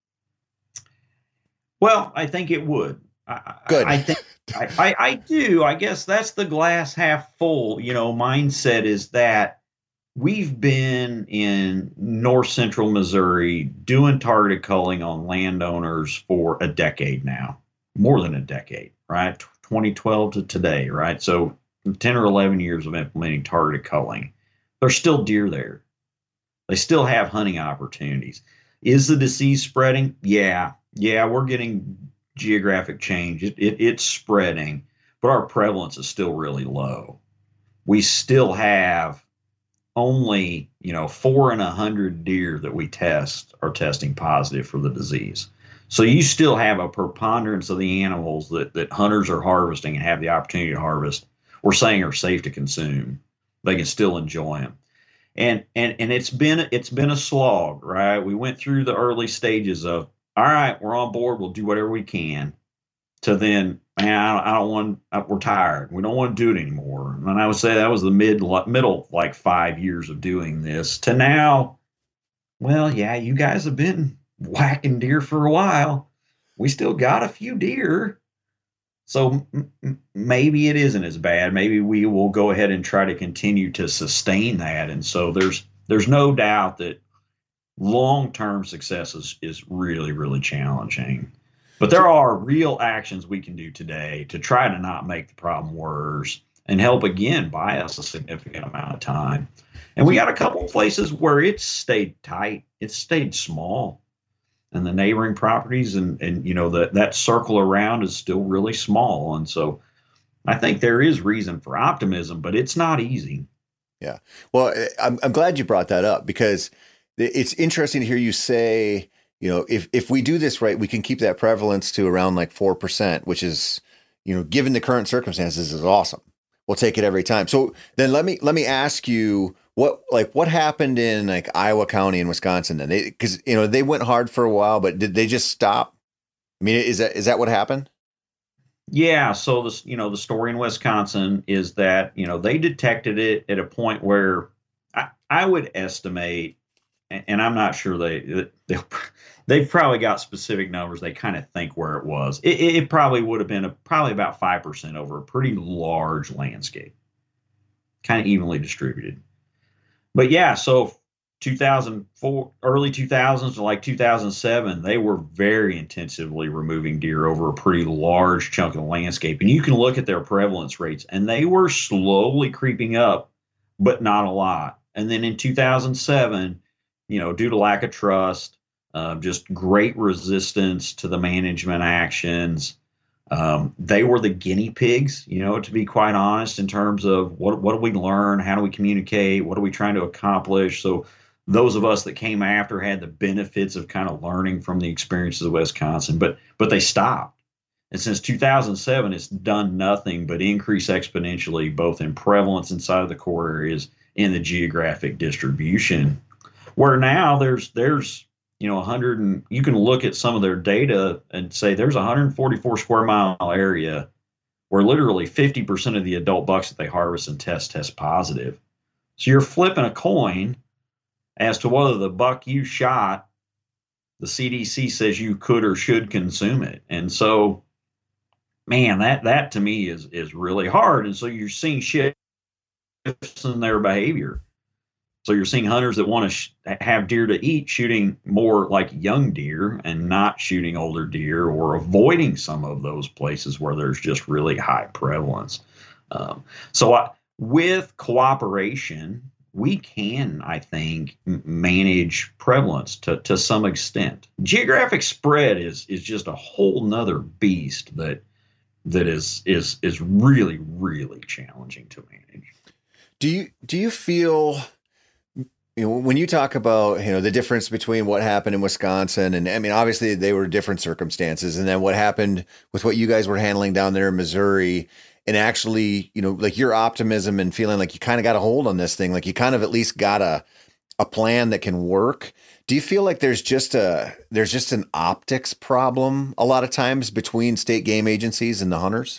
G: Well, I think it would. I,
F: Good.
G: I, I think I, I, I do. I guess that's the glass half full, you know, mindset is that we've been in north central Missouri doing targeted culling on landowners for a decade now, more than a decade, right? twenty twelve to today, right? So ten or eleven years of implementing targeted culling. There's still deer there. They still have hunting opportunities. Is the disease spreading? Yeah. Yeah, we're getting geographic change. It, it, it's spreading, but our prevalence is still really low. We still have only, you know, four in a hundred deer that we test are testing positive for the disease. So you still have a preponderance of the animals that, that hunters are harvesting and have the opportunity to harvest, we're saying are safe to consume. They can still enjoy them. And and and it's been it's been a slog, right? We went through the early stages of, all right, we're on board, we'll do whatever we can, to then, man, I don't, I don't want, we're tired, we don't want to do it anymore. And I would say that was the mid middle like five years of doing this to now. Well, yeah, you guys have been whacking deer for a while. We still got a few deer. So m- maybe it isn't as bad. Maybe we will go ahead and try to continue to sustain that. And so there's there's no doubt that long-term success is, is really, really challenging. But there are real actions we can do today to try to not make the problem worse and help, again, buy us a significant amount of time. And we got a couple of places where it's stayed tight. It's stayed small. And the neighboring properties and, and you know, that that circle around is still really small. And so I think there is reason for optimism, but it's not easy.
F: Yeah. Well, I'm, I'm glad you brought that up because it's interesting to hear you say, you know, if, if we do this right, we can keep that prevalence to around like four percent, which is, you know, given the current circumstances is awesome. We'll take it every time. So then let me, let me ask you, What like what happened in like Iowa County in Wisconsin then? Because you know they went hard for a while, but did they just stop? I mean, is that is that what happened?
G: Yeah. So this, you know, the story in Wisconsin is that you know they detected it at a point where I, I would estimate, and, and I'm not sure they they they've probably got specific numbers. They kind of think where it was. It, it, it probably would have been a, probably about five percent over a pretty large landscape, kind of evenly distributed. But yeah, so two thousand four, early two thousands to like two thousand seven, they were very intensively removing deer over a pretty large chunk of the landscape. And you can look at their prevalence rates, and they were slowly creeping up, but not a lot. And then in two thousand seven, you know, due to lack of trust, uh, just great resistance to the management actions, Um, they were the guinea pigs, you know, to be quite honest, in terms of what what do we learn? How do we communicate? What are we trying to accomplish? So those of us that came after had the benefits of kind of learning from the experiences of Wisconsin, but but they stopped. And since two thousand seven, it's done nothing but increase exponentially, both in prevalence inside of the core areas and the geographic distribution, where now there's there's you know, one hundred and you can look at some of their data and say there's a one hundred forty-four square mile area where literally fifty percent of the adult bucks that they harvest and test test positive. So you're flipping a coin as to whether the buck you shot, the C D C says you could or should consume it. And so, man, that, that to me is, is really hard. And so you're seeing shifts in their behavior. So you're seeing hunters that want to sh- have deer to eat shooting more like young deer and not shooting older deer, or avoiding some of those places where there's just really high prevalence. Um, so I, with cooperation, we can, I think, m- manage prevalence to, to some extent. Geographic spread is is just a whole nother beast that that is is is really, really challenging to manage.
F: Do you do you feel, you know, when you talk about, you know, the difference between what happened in Wisconsin, and I mean, obviously they were different circumstances, and then what happened with what you guys were handling down there in Missouri, and actually, you know, like your optimism and feeling like you kind of got a hold on this thing, like you kind of at least got a, a plan that can work. Do you feel like there's just a, there's just an optics problem a lot of times between state game agencies and the hunters?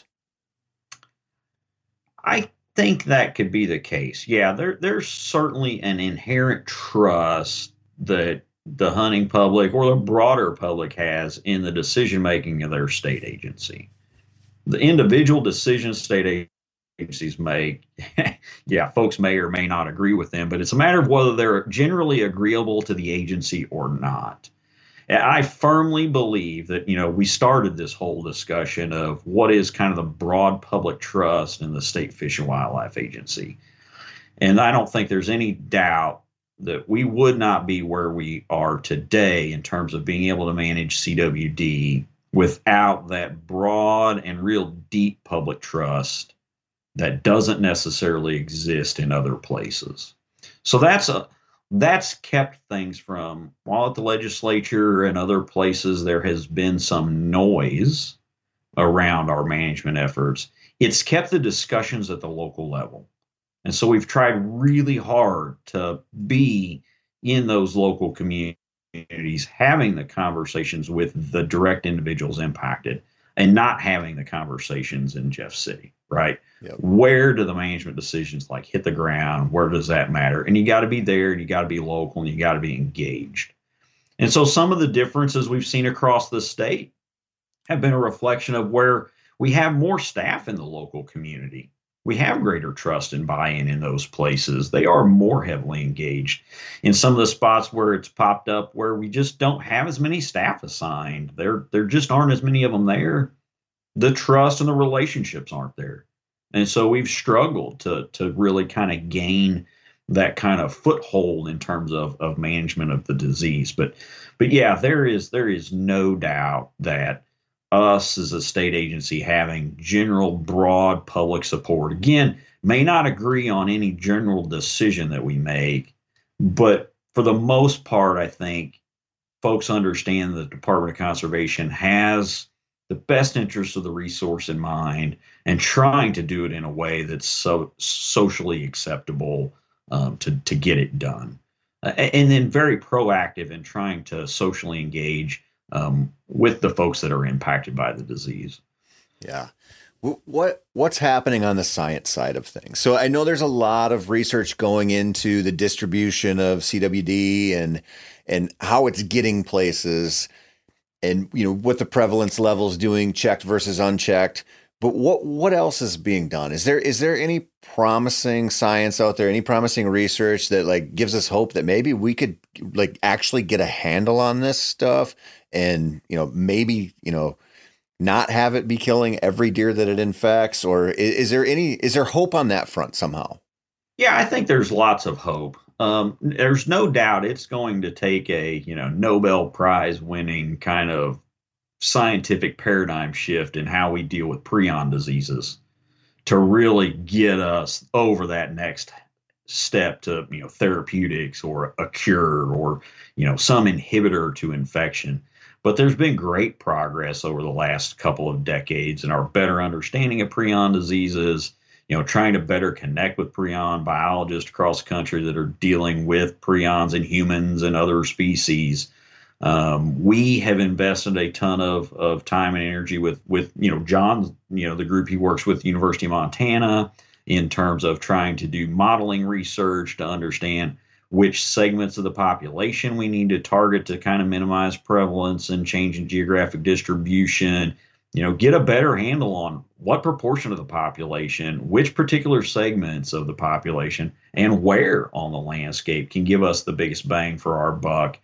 G: I think that could be the case. Yeah, there, there's certainly an inherent trust that the hunting public or the broader public has in the decision-making of their state agency. The individual decisions state agencies make, yeah, folks may or may not agree with them, but it's a matter of whether they're generally agreeable to the agency or not. And I firmly believe that, you know, we started this whole discussion of what is kind of the broad public trust in the State Fish and Wildlife Agency. And I don't think there's any doubt that we would not be where we are today in terms of being able to manage C W D without that broad and real deep public trust that doesn't necessarily exist in other places. So that's a that's kept things from, while at the legislature and other places there has been some noise around our management efforts, it's kept the discussions at the local level. And so we've tried really hard to be in those local communities, having the conversations with the direct individuals impacted, and not having the conversations in Jeff City, right? Yep. Where do the management decisions like hit the ground? Where does that matter? And you got to be there, and you got to be local, and you got to be engaged. And so some of the differences we've seen across the state have been a reflection of where we have more staff in the local community. We have greater trust and buy-in in those places. They are more heavily engaged. In some of the spots where it's popped up where we just don't have as many staff assigned, there, there just aren't as many of them there. The trust and the relationships aren't there. And so we've struggled to, to really kind of gain that kind of foothold in terms of, of management of the disease. But, but yeah, there is, there is no doubt that us as a state agency having general broad public support, again, may not agree on any general decision that we make, but for the most part, I think folks understand that the Department of Conservation has the best interest of the resource in mind and trying to do it in a way that's so socially acceptable um, to to get it done, uh, and then very proactive in trying to socially engage um, with the folks that are impacted by the disease.
F: Yeah. What what's happening on the science side of things? So I know there's a lot of research going into the distribution of C W D and and how it's getting places, and you know what the prevalence levels doing, checked versus unchecked. But what what else is being done? Is there is there any promising science out there? Any promising research that like gives us hope that maybe we could like actually get a handle on this stuff, and you know maybe you know. not have it be killing every deer that it infects? Or is, is there any, is there hope on that front somehow?
G: Yeah, I think there's lots of hope. Um, there's no doubt it's going to take a, you know, Nobel Prize winning kind of scientific paradigm shift in how we deal with prion diseases to really get us over that next step to, you know, therapeutics or a cure or, you know, some inhibitor to infection. But there's been great progress over the last couple of decades in our better understanding of prion diseases, you know, trying to better connect with prion biologists across the country that are dealing with prions in humans and other species. Um, we have invested a ton of, of time and energy with, with, you know, John, you know, the group he works with, University of Montana, in terms of trying to do modeling research to understand which segments of the population we need to target to kind of minimize prevalence and change in geographic distribution, you know, get a better handle on what proportion of the population, which particular segments of the population, and where on the landscape can give us the biggest bang for our buck.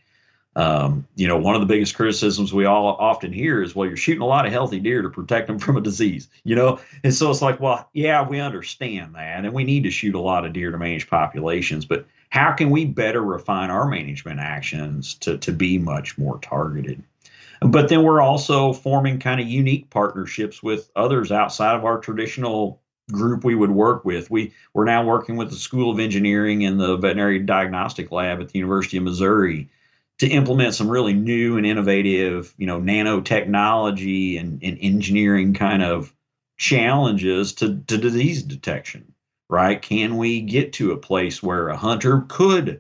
G: Um, you know, one of the biggest criticisms we all often hear is, well, you're shooting a lot of healthy deer to protect them from a disease, you know? And so it's like, well, yeah, we understand that, and we need to shoot a lot of deer to manage populations, but how can we better refine our management actions to, to be much more targeted? But then we're also forming kind of unique partnerships with others outside of our traditional group we would work with. We, we're now working with the School of Engineering and the Veterinary Diagnostic Lab at the University of Missouri to implement some really new and innovative, you know, nanotechnology and, and engineering kind of challenges to, to disease detection. Right? Can we get to a place where a hunter could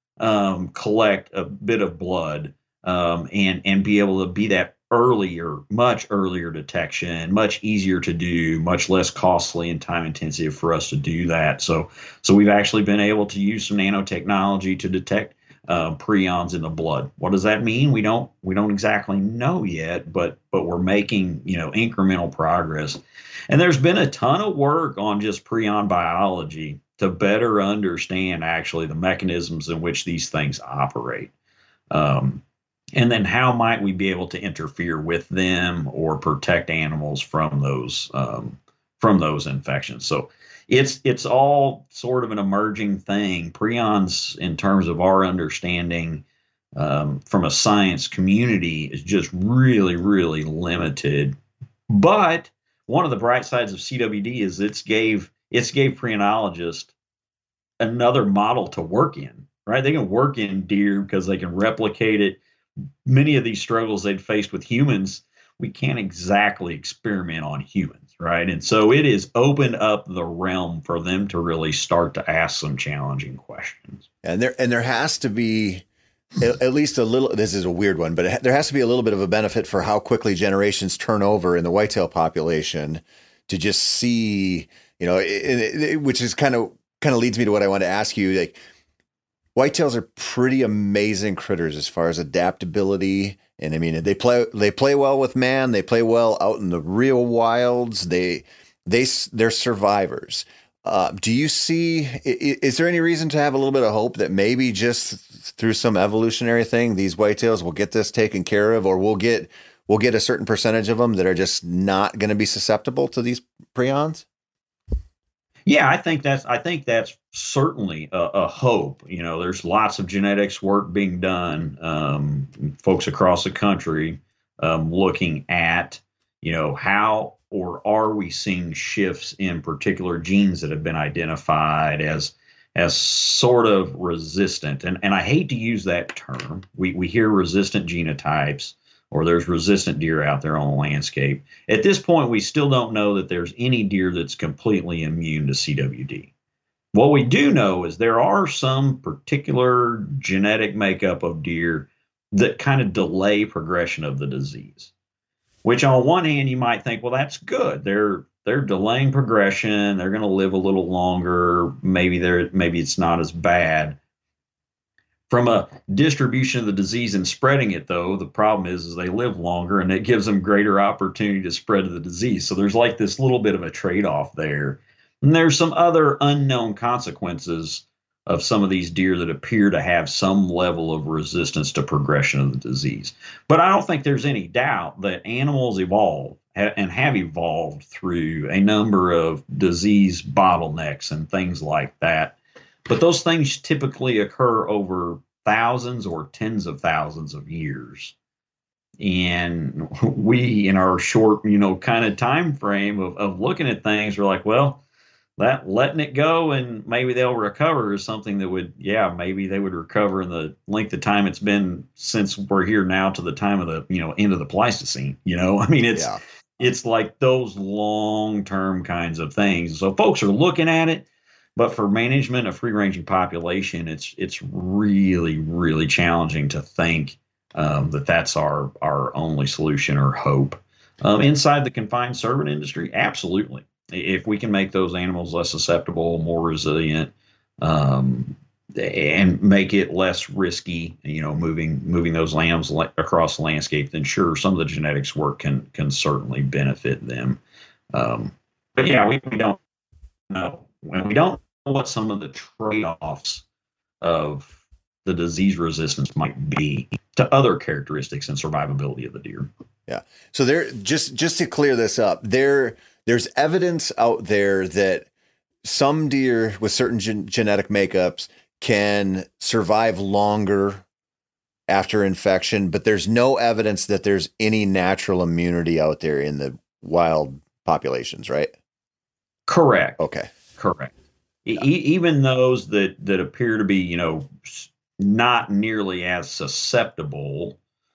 G: um, collect a bit of blood um, and and be able to be that earlier, much earlier detection, much easier to do, much less costly and time intensive for us to do that. So so we've actually been able to use some nanotechnology to detect uh, prions in the blood. What does that mean? We don't we don't exactly know yet, but but we're making, you know, incremental progress. And there's been a ton of work on just prion biology to better understand actually the mechanisms in which these things operate. Um, and then how might we be able to interfere with them or protect animals from those um, from those infections? So it's it's all sort of an emerging thing. Prions, in terms of our understanding um, from a science community, is just really, really limited. But one of the bright sides of C W D is it's gave it's gave prionologists another model to work in, right? They can work in deer because they can replicate it. Many of these struggles they'd faced with humans, we can't exactly experiment on humans, right? And so it has opened up the realm for them to really start to ask some challenging questions.
F: And there and there has to be at least a little, this is a weird one, but there has to be a little bit of a benefit for how quickly generations turn over in the whitetail population to just see, you know, it, it, which is kind of, kind of leads me to what I want to ask you. Like, whitetails are pretty amazing critters as far as adaptability. And I mean, they play, they play well with man. They play well out in the real wilds. They, they, they're survivors. Uh, do you see, is there any reason to have a little bit of hope that maybe just through some evolutionary thing, these whitetails will get this taken care of, or we'll get, we'll get a certain percentage of them that are just not going to be susceptible to these prions?
G: Yeah, I think that's, I think that's certainly a, a hope. You know, there's lots of genetics work being done, um, folks across the country, um, looking at, you know, how, or are we seeing shifts in particular genes that have been identified as as sort of resistant? And and I hate to use that term. We we hear resistant genotypes, or there's resistant deer out there on the landscape. At this point, we still don't know that there's any deer that's completely immune to C W D. What we do know is there are some particular genetic makeup of deer that kind of delay progression of the disease, which on one hand you might think, well, that's good. They're they're delaying progression. They're going to live a little longer. Maybe they're maybe it's not as bad. From a distribution of the disease and spreading it, though, the problem is, is they live longer and it gives them greater opportunity to spread the disease. So there's like this little bit of a trade-off there. And there's some other unknown consequences of some of these deer that appear to have some level of resistance to progression of the disease. But I don't think there's any doubt that animals evolve ha- and have evolved through a number of disease bottlenecks and things like that. But those things typically occur over thousands or tens of thousands of years. And we, in our short, you know, kind of time frame of, of looking at things, we're like, well, that letting it go and maybe they'll recover is something that would, yeah, maybe they would recover in the length of time it's been since we're here now to the time of the, you know, end of the Pleistocene. You know, I mean, it's, yeah. it's like those long-term kinds of things. So folks are looking at it. But for management of free-ranging population, it's it's really, really challenging to think um, that that's our, our only solution or hope. Um, inside the confined servant industry, absolutely. If we can make those animals less susceptible, more resilient, um, and make it less risky, you know, moving moving those lambs la- across the landscape, then sure, some of the genetics work can can certainly benefit them. Um, but yeah, we, we don't know. When we don't know what some of the trade-offs of the disease resistance might be to other characteristics and survivability of the deer.
F: Yeah. So there, just just to clear this up, there there's evidence out there that some deer with certain gen- genetic makeups can survive longer after infection, but there's no evidence that there's any natural immunity out there in the wild populations, right?
G: Correct.
F: Okay.
G: Correct. E- even those that, that appear to be, you know, not nearly as susceptible,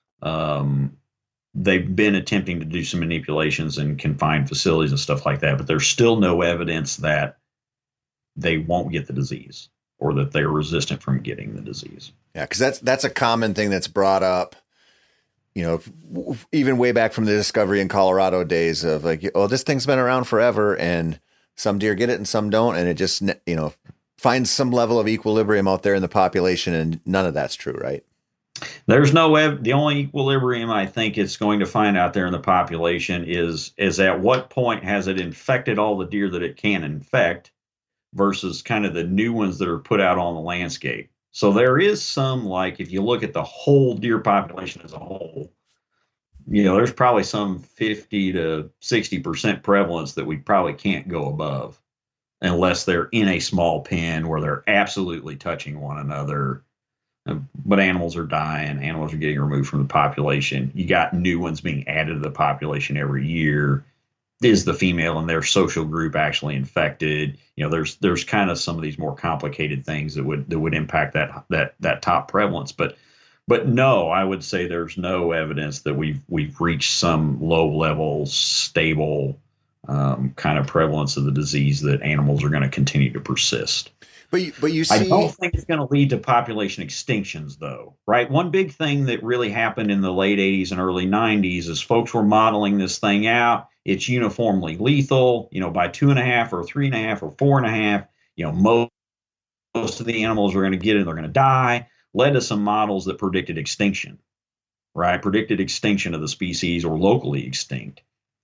G: um, they've been attempting to do some manipulations in confined facilities and stuff like that, but there's still no evidence that they won't get the disease or that they're resistant from getting the disease.
F: Yeah, because that's that's a common thing that's brought up, you know, even way back from the discovery in Colorado days of like, oh, this thing's been around forever and some deer get it and some don't. And it just, you know, finds some level of equilibrium out there in the population. And none of that's true, right?
G: There's no, ev- the only equilibrium I think it's going to find out there in the population is, is at what point has it infected all the deer that it can infect versus kind of the new ones that are put out on the landscape. So there is some, like, if you look at the whole deer population as a whole, you know, there's probably some fifty to sixty percent prevalence that we probably can't go above unless they're in a small pen where they're absolutely touching one another. But animals are dying. Animals are getting removed from the population. You got new ones being added to the population every year. Is the female in their social group actually infected? You know, there's there's kind of some of these more complicated things that would that would impact that that that top prevalence. But But no, I would say there's no evidence that we've we've reached some low level, stable um, kind of prevalence of the disease that animals are going to continue to persist.
F: But you, but you see,
G: I don't think it's going to lead to population extinctions, though, right? One big thing that really happened in the late eighties and early nineties is folks were modeling this thing out. It's uniformly lethal. You know, by two and a half or three and a half or four and a half, you know, most, most of the animals are going to get it and they're going to die. Led to some models that predicted extinction, right? Predicted extinction of the species or locally extinct.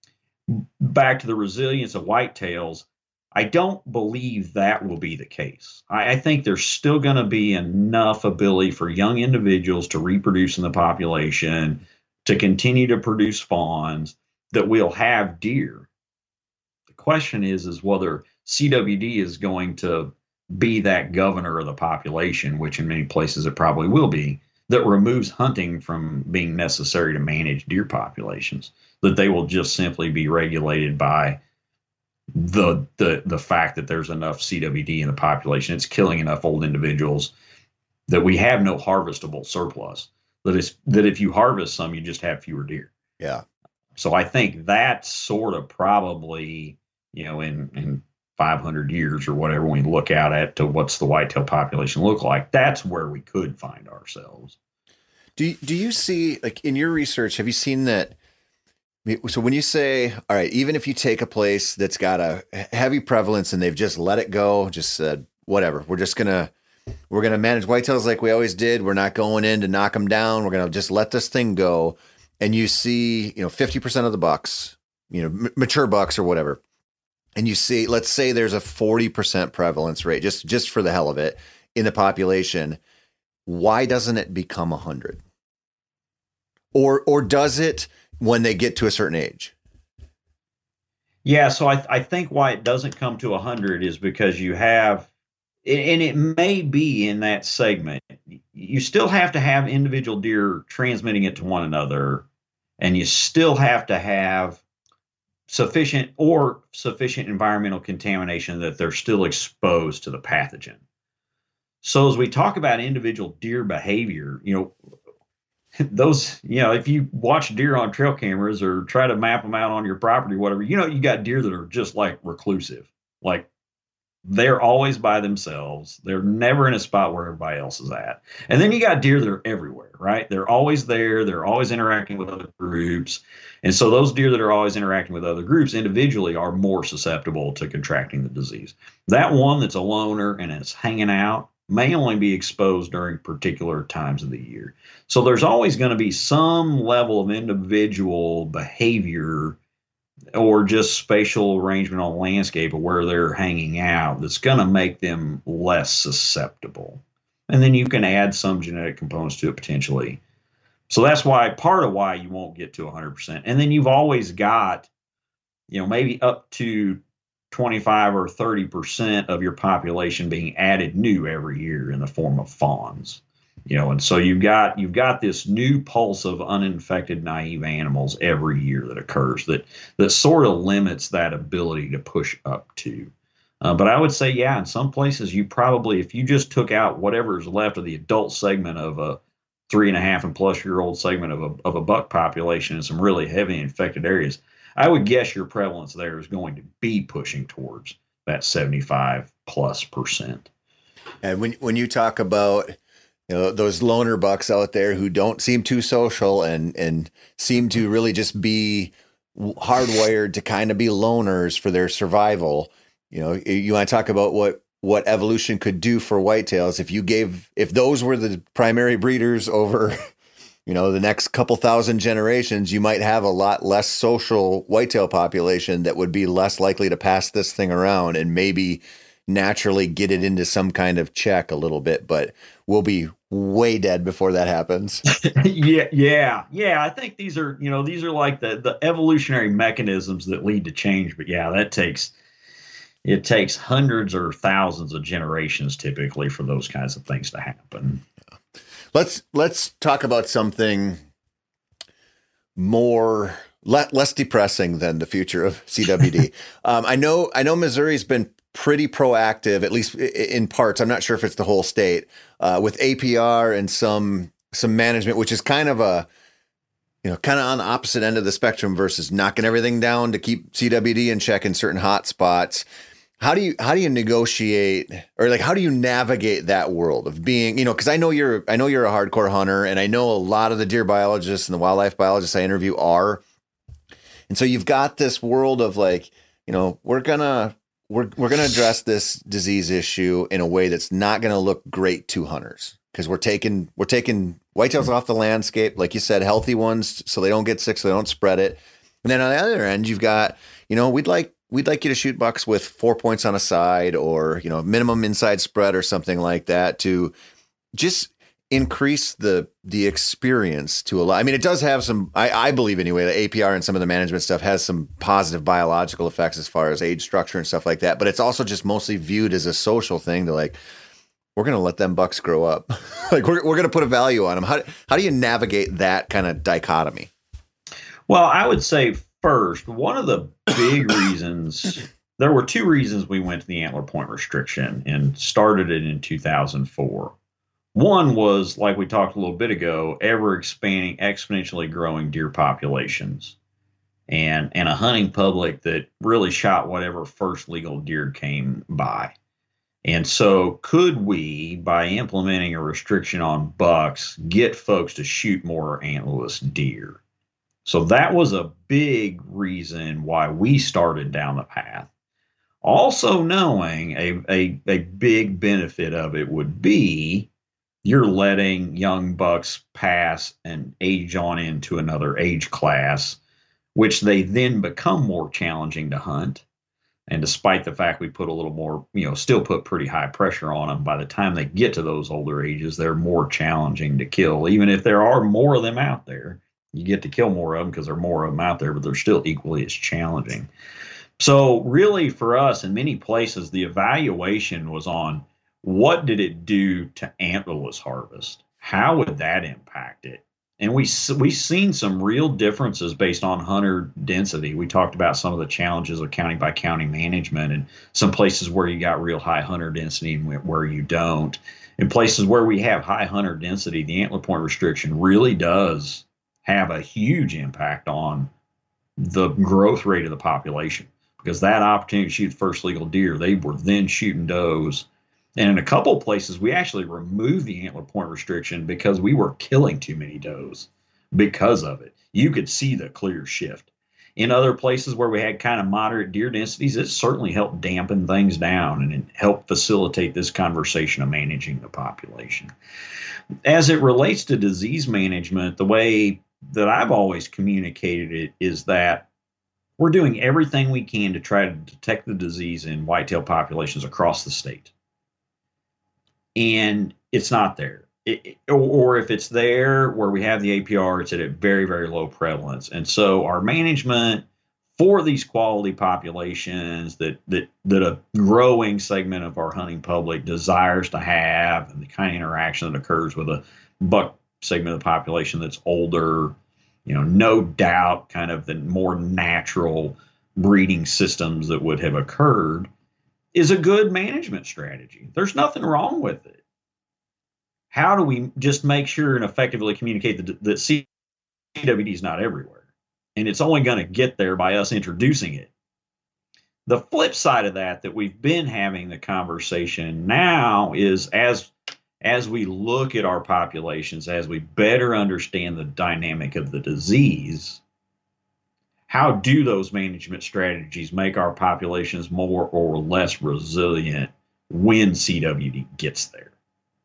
G: Back to the resilience of whitetails, I don't believe that will be the case. I, I think there's still going to be enough ability for young individuals to reproduce in the population, to continue to produce fawns, that we'll have deer. The question is, is whether C W D is going to be that governor of the population, which in many places it probably will be, that removes hunting from being necessary to manage deer populations, that they will just simply be regulated by the the the fact that there's enough C W D in the population. It's killing enough old individuals that we have no harvestable surplus, that is that if you harvest some, you just have fewer deer.
F: Yeah.
G: So I think that's sort of probably, you know, in in five hundred years or whatever, when we look out at to what's the whitetail population look like, that's where we could find ourselves.
F: Do you, do you see, like in your research, have you seen that? So when you say, all right, even if you take a place that's got a heavy prevalence and they've just let it go, just said, whatever, we're just going to, we're going to manage whitetails like we always did. We're not going in to knock them down. We're going to just let this thing go. And you see, you know, fifty percent of the bucks, you know, m- mature bucks or whatever. And you see, let's say there's a forty percent prevalence rate, just, just for the hell of it in the population. Why doesn't it become a hundred? Or, or does it when they get to a certain age?
G: Yeah. So I, I think why it doesn't come to a hundred is because you have, and it may be in that segment, you still have to have individual deer transmitting it to one another, and you still have to have sufficient or sufficient environmental contamination that they're still exposed to the pathogen. So as we talk about individual deer behavior, you know, those, you know, if you watch deer on trail cameras or try to map them out on your property, whatever, you know, you got deer that are just like reclusive, like they're always by themselves. They're never in a spot where everybody else is at. And then you got deer that are everywhere, right? They're always there. They're always interacting with other groups. And so those deer that are always interacting with other groups individually are more susceptible to contracting the disease. That one that's a loner and it's hanging out may only be exposed during particular times of the year. So there's always going to be some level of individual behavior or just spatial arrangement on the landscape of where they're hanging out that's going to make them less susceptible. And then you can add some genetic components to it potentially. So that's why, part of why you won't get to one hundred percent. And then you've always got, you know, maybe up to twenty-five or thirty percent of your population being added new every year in the form of fawns. You know, and so you've got you've got this new pulse of uninfected naive animals every year that occurs that that sort of limits that ability to push up to. Uh, but I would say, yeah, in some places you probably, if you just took out whatever's left of the adult segment of a three and a half and plus year old segment of a of a buck population in some really heavy infected areas, I would guess your prevalence there is going to be pushing towards that seventy-five plus percent.
F: And when when you talk about, you know, those loner bucks out there who don't seem too social and and seem to really just be hardwired to kind of be loners for their survival, you know, you want to talk about what what evolution could do for whitetails if you gave if those were the primary breeders over, you know, the next couple thousand generations, you might have a lot less social whitetail population that would be less likely to pass this thing around and maybe naturally get it into some kind of check a little bit, but we'll be way dead before that happens.
G: yeah, yeah, yeah. I think these are, you know, these are like the, the evolutionary mechanisms that lead to change. But yeah, that takes, it takes hundreds or thousands of generations typically for those kinds of things to happen.
F: Let's let's talk about something more le- less depressing than the future of C W D. um, I know I know Missouri's been pretty proactive, at least in parts. I'm not sure if it's the whole state, uh, with A P R and some some management, which is kind of a, you know, kind of on the opposite end of the spectrum versus knocking everything down to keep C W D in check in certain hot spots. How do you how do you negotiate, or like how do you navigate that world of being, you know, because I know you're I know you're a hardcore hunter, and I know a lot of the deer biologists and the wildlife biologists I interview are, and so you've got this world of like, you know, we're gonna we're we're gonna address this disease issue in a way that's not gonna look great to hunters, because we're taking we're taking whitetails off the landscape, like you said, healthy ones, so they don't get sick, so they don't spread it. And then on the other end, you've got, you know, we'd like we'd like you to shoot bucks with four points on a side, or, you know, minimum inside spread or something like that, to just increase the the experience to a lot. I mean, it does have some, I, I believe anyway, the A P R and some of the management stuff has some positive biological effects as far as age structure and stuff like that. But it's also just mostly viewed as a social thing to like, we're going to let them bucks grow up. Like we're we're going to put a value on them. How, how do you navigate that kind of dichotomy?
G: Well, I would say first, one of the big reasons, there were two reasons we went to the antler point restriction and started it in two thousand four. One was, like we talked a little bit ago, ever expanding, exponentially growing deer populations. and and a hunting public that really shot whatever first legal deer came by. And so could we, by implementing a restriction on bucks, get folks to shoot more antlerless deer? So that was a big reason why we started down the path. Also knowing a, a, a big benefit of it would be you're letting young bucks pass and age on into another age class, which they then become more challenging to hunt. And despite the fact we put a little more, you know, still put pretty high pressure on them, by the time they get to those older ages, they're more challenging to kill. Even if there are more of them out there, you get to kill more of them because there are more of them out there, but they're still equally as challenging. So really for us, in many places, the evaluation was on what did it do to antlerless harvest? How would that impact it? And we, we've seen some real differences based on hunter density. We talked about some of the challenges of county by county management, and some places where you got real high hunter density and where you don't. In places where we have high hunter density, the antler point restriction really does have a huge impact on the growth rate of the population, because that opportunity to shoot first legal deer, they were then shooting does. And in a couple of places, we actually removed the antler point restriction because we were killing too many does because of it. You could see the clear shift. In other places where we had kind of moderate deer densities, it certainly helped dampen things down, and it helped facilitate this conversation of managing the population. As it relates to disease management, the way that I've always communicated it is that we're doing everything we can to try to detect the disease in whitetail populations across the state. And it's not there. It, or if it's there where we have the A P R, it's at a very, very low prevalence. And so our management for these quality populations that that that a growing segment of our hunting public desires to have, and the kind of interaction that occurs with a buck segment of the population that's older, you know, no doubt kind of the more natural breeding systems that would have occurred, is a good management strategy. There's nothing wrong with it. How do we just make sure and effectively communicate that, that C W D is not everywhere? And it's only going to get there by us introducing it. The flip side of that, that we've been having the conversation now, is as, as we look at our populations, as we better understand the dynamic of the disease, how do those management strategies make our populations more or less resilient when C W D gets there?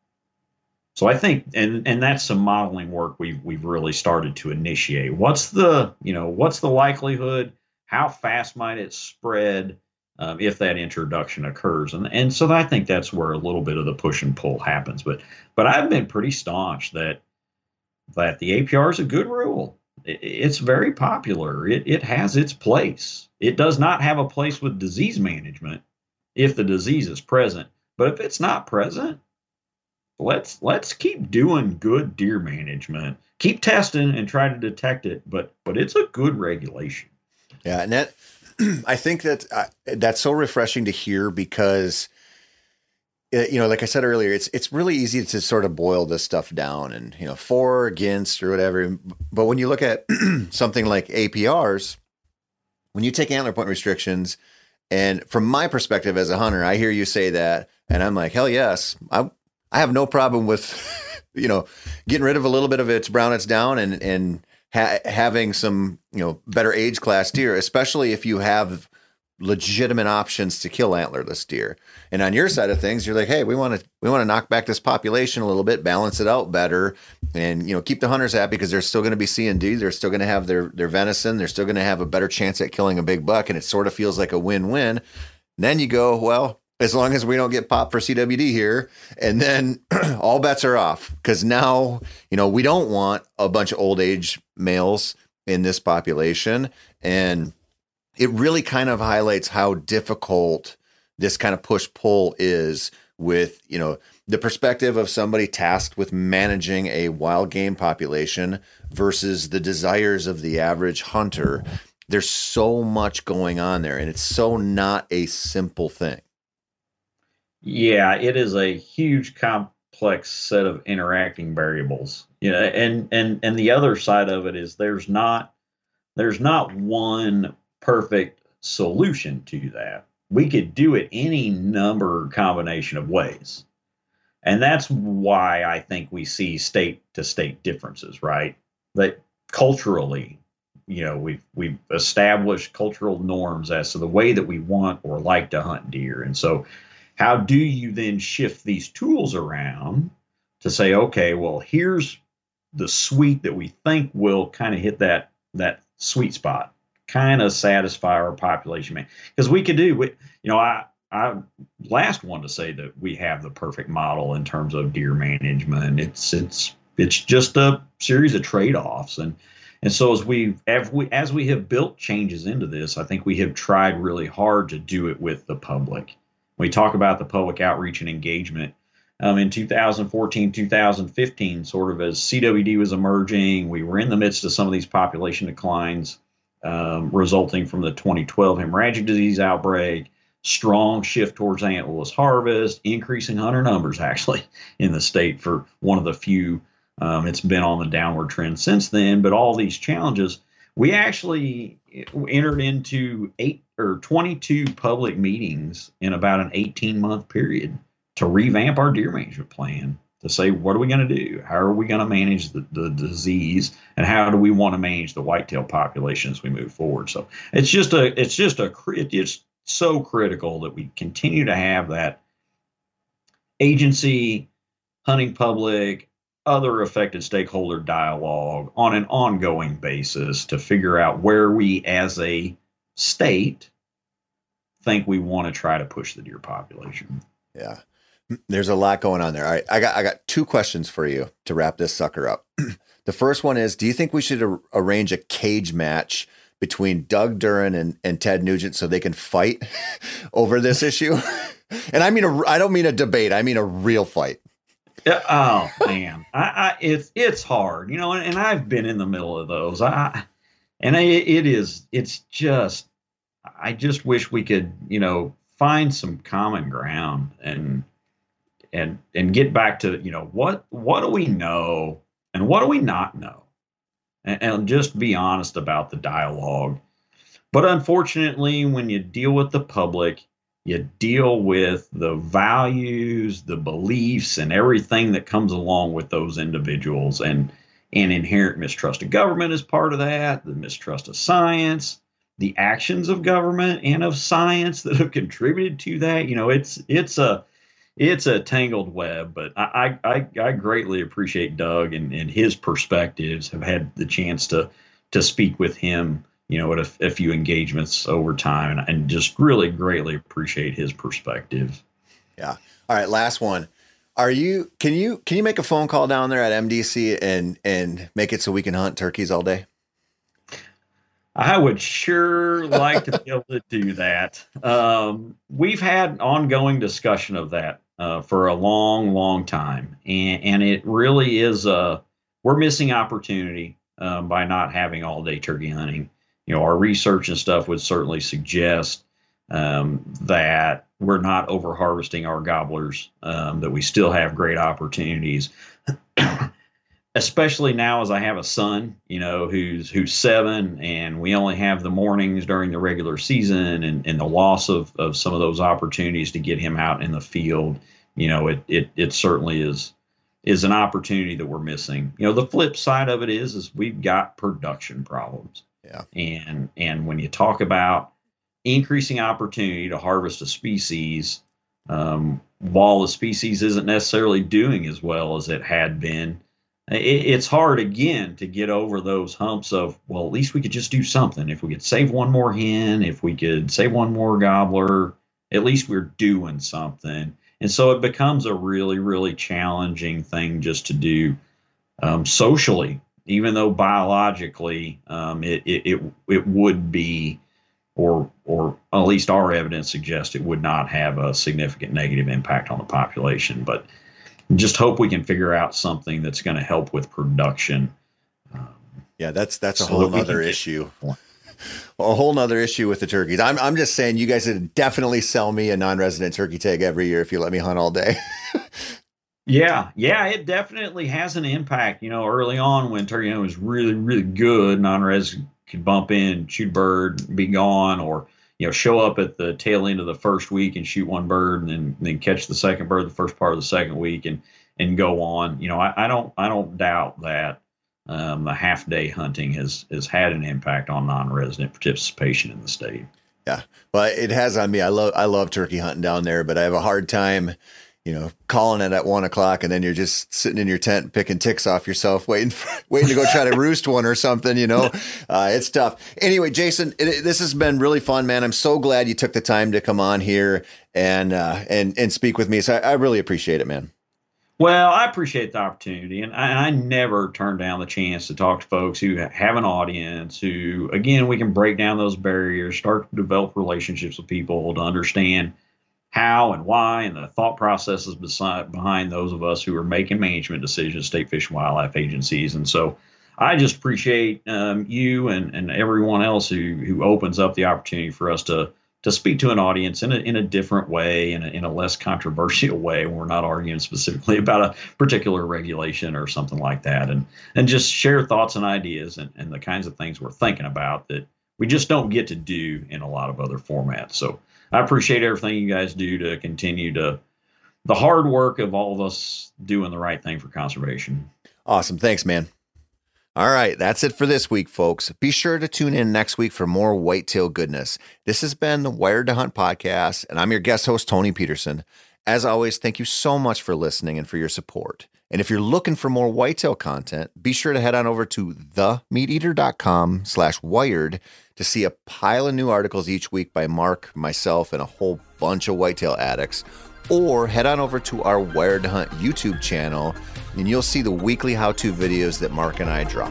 G: So I think, and and that's some modeling work we've we've really started to initiate. What's the, you know, what's the likelihood? How fast might it spread um, if that introduction occurs? And and so I think that's where a little bit of the push and pull happens. But but I've been pretty staunch that that the A P R is a good rule. It's very popular. It it has its place. It does not have a place with disease management if the disease is present. But if it's not present, let's let's keep doing good deer management. Keep testing and try to detect it. But but it's a good regulation.
F: Yeah, and that I think that uh, that's so refreshing to hear, because you know, like I said earlier, it's it's really easy to sort of boil this stuff down and, you know, for, against, or whatever. But when you look at something like A P Rs, when you take antler point restrictions, and from my perspective as a hunter, I hear you say that, and I'm like, hell yes, I I have no problem with, you know, getting rid of a little bit of its brown, it's down, and and ha- having some, you know, better age class deer, especially if you have legitimate options to kill antlerless deer. And on your side of things, you're like, hey, we want to we want to knock back this population a little bit, balance it out better, and, you know, keep the hunters happy, because they're still going to be C and D, they're still going to have their their venison, they're still going to have a better chance at killing a big buck, and it sort of feels like a win-win. And then you go, well, as long as we don't get popped for C W D here, and then all bets are off, because now, you know, we don't want a bunch of old age males in this population. And it really kind of highlights how difficult this kind of push pull is with, you know, the perspective of somebody tasked with managing a wild game population versus the desires of the average hunter. There's so much going on there, and it's so not a simple thing.
G: Yeah, it is a huge, complex set of interacting variables. You know, and and and the other side of it is there's not there's not one perfect solution to that. We could do it any number combination of ways. And that's why I think we see state to state differences, right? That culturally, you know, we've we've established cultural norms as to the way that we want or like to hunt deer. And so how do you then shift these tools around to say, okay, well, here's the suite that we think will kind of hit that that sweet spot, kind of satisfy our population. Because we could do, we, you know, I I last one to say that we have the perfect model in terms of deer management. It's it's it's just a series of trade-offs, and and so as we as we as we have built changes into this, I think we have tried really hard to do it with the public. We talk about the public outreach and engagement. Um, in two thousand fourteen, two thousand fifteen, sort of as C W D was emerging, we were in the midst of some of these population declines um, resulting from the twenty twelve hemorrhagic disease outbreak. Strong shift towards antlerless harvest, increasing hunter numbers actually in the state for one of the few. Um, it's been on the downward trend since then, but all these challenges, we actually entered into eight or twenty-two public meetings in about an eighteen month period to revamp our deer management plan, to say, what are we going to do? How are we going to manage the, the disease, and how do we want to manage the whitetail population as we move forward? So it's just a, it's just a, it's so critical that we continue to have that agency, hunting public, other affected stakeholder dialogue on an ongoing basis to figure out where we as a state think we want to try to push the deer population.
F: Yeah. There's a lot going on there. All right. I got, I got two questions for you to wrap this sucker up. The first one is, do you think we should ar- arrange a cage match between Doug Duren and, and Ted Nugent so they can fight over this issue? And I mean, a, I don't mean a debate. I mean a real fight.
G: Yeah, oh man, I, I, it's it's hard, you know, and, and I've been in the middle of those. I and I, it is, it's just, I just wish we could, you know, find some common ground and and and get back to, you know, what what do we know and what do we not know? And just be honest about the dialogue. But unfortunately, when you deal with the public, you deal with the values, the beliefs, and everything that comes along with those individuals. And, and inherent mistrust of government is part of that, the mistrust of science, the actions of government and of science that have contributed to that. You know, it's it's a It's a tangled web, but I, I, I greatly appreciate Doug and, and his perspectives. Have had the chance to to speak with him, you know, at a, a few engagements over time, and, and just really greatly appreciate his perspective.
F: Yeah. All right. Last one. Are you? Can you? Can you make a phone call down there at M D C and and make it so we can hunt turkeys all day?
G: I would sure like to be able to do that. Um, we've had ongoing discussion of that uh, for a long, long time. And, and it really is, a, we're missing opportunity um, by not having all day turkey hunting. You know, our research and stuff would certainly suggest um, that we're not over harvesting our gobblers, um, that we still have great opportunities. Especially now as I have a son, you know, who's who's seven, and we only have the mornings during the regular season, and, and the loss of, of some of those opportunities to get him out in the field, you know, it it it certainly is is an opportunity that we're missing. You know, the flip side of it is is we've got production problems.
F: Yeah.
G: And and when you talk about increasing opportunity to harvest a species, um, while the species isn't necessarily doing as well as it had been, it's hard, again, to get over those humps of, well, at least we could just do something. If we could save one more hen, if we could save one more gobbler, at least we're doing something. And so it becomes a really, really challenging thing just to do um, socially, even though biologically um, it, it, it, it would be, or, or at least our evidence suggests it would not have a significant negative impact on the population. But just hope we can figure out something that's going to help with production. Um,
F: yeah, that's that's a
G: so
F: whole
G: that
F: other
G: get,
F: issue. A whole nother issue with the turkeys. I'm I'm just saying, you guys would definitely sell me a non-resident turkey tag every year if you let me hunt all day.
G: yeah, yeah, it definitely has an impact. You know, early on when turkey hunting was really, really good, non-res could bump in, shoot a bird, be gone, or you know, show up at the tail end of the first week and shoot one bird, and then then catch the second bird the first part of the second week, and and go on. You know, I, I don't I don't doubt that um, the half day hunting has has had an impact on non-resident participation in the state.
F: Yeah, well, it has on me. I love I love turkey hunting down there, but I have a hard time, you know, calling it at one o'clock, and then you're just sitting in your tent picking ticks off yourself, waiting for, waiting to go try to roost one or something. You know, uh, it's tough. Anyway, Jason, it, this has been really fun, man. I'm so glad you took the time to come on here and uh, and and speak with me. So I, I really appreciate it, man.
G: Well, I appreciate the opportunity, and I, I never turn down the chance to talk to folks who have an audience, who, again, we can break down those barriers, start to develop relationships with people to understand how and why and the thought processes beside, behind those of us who are making management decisions, state fish and wildlife agencies. And so I just appreciate um, you and, and everyone else who, who opens up the opportunity for us to to speak to an audience in a, in a different way, in a, in a less controversial way. We're not arguing specifically about a particular regulation or something like that, and and just share thoughts and ideas and, and the kinds of things we're thinking about that we just don't get to do in a lot of other formats. So I appreciate everything you guys do to continue to the hard work of all of us doing the right thing for conservation.
F: Awesome. Thanks, man. All right, that's it for this week, folks. Be sure to tune in next week for more whitetail goodness. This has been the Wired to Hunt podcast, and I'm your guest host, Tony Peterson. As always, thank you so much for listening and for your support. And if you're looking for more whitetail content, be sure to head on over to the meat eater dot com slash wired to see a pile of new articles each week by Mark, myself, and a whole bunch of whitetail addicts. Or head on over to our Wired to Hunt YouTube channel, and you'll see the weekly how-to videos that Mark and I drop.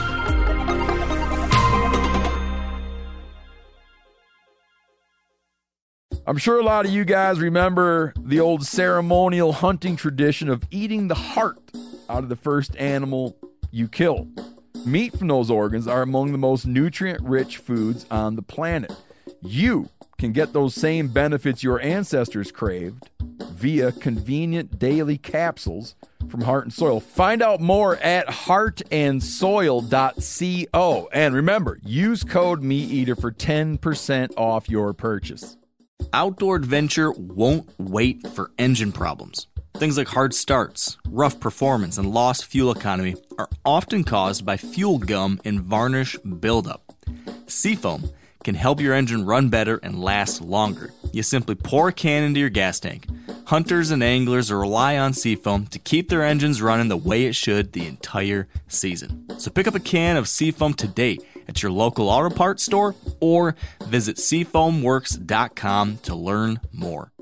C: I'm sure a lot of you guys remember the old ceremonial hunting tradition of eating the heart out of the first animal you kill. Meat from those organs are among the most nutrient-rich foods on the planet. You can get those same benefits your ancestors craved via convenient daily capsules from Heart and Soil. Find out more at heart and soil dot co. And remember, use code MeatEater for ten percent off your purchase.
D: Outdoor adventure won't wait for engine problems. Things like hard starts, rough performance, and lost fuel economy are often caused by fuel gum and varnish buildup. Seafoam can help your engine run better and last longer. You simply pour a can into your gas tank. Hunters and anglers rely on Seafoam to keep their engines running the way it should the entire season. So pick up a can of Seafoam today at your local auto parts store or visit seafoam works dot com to learn more.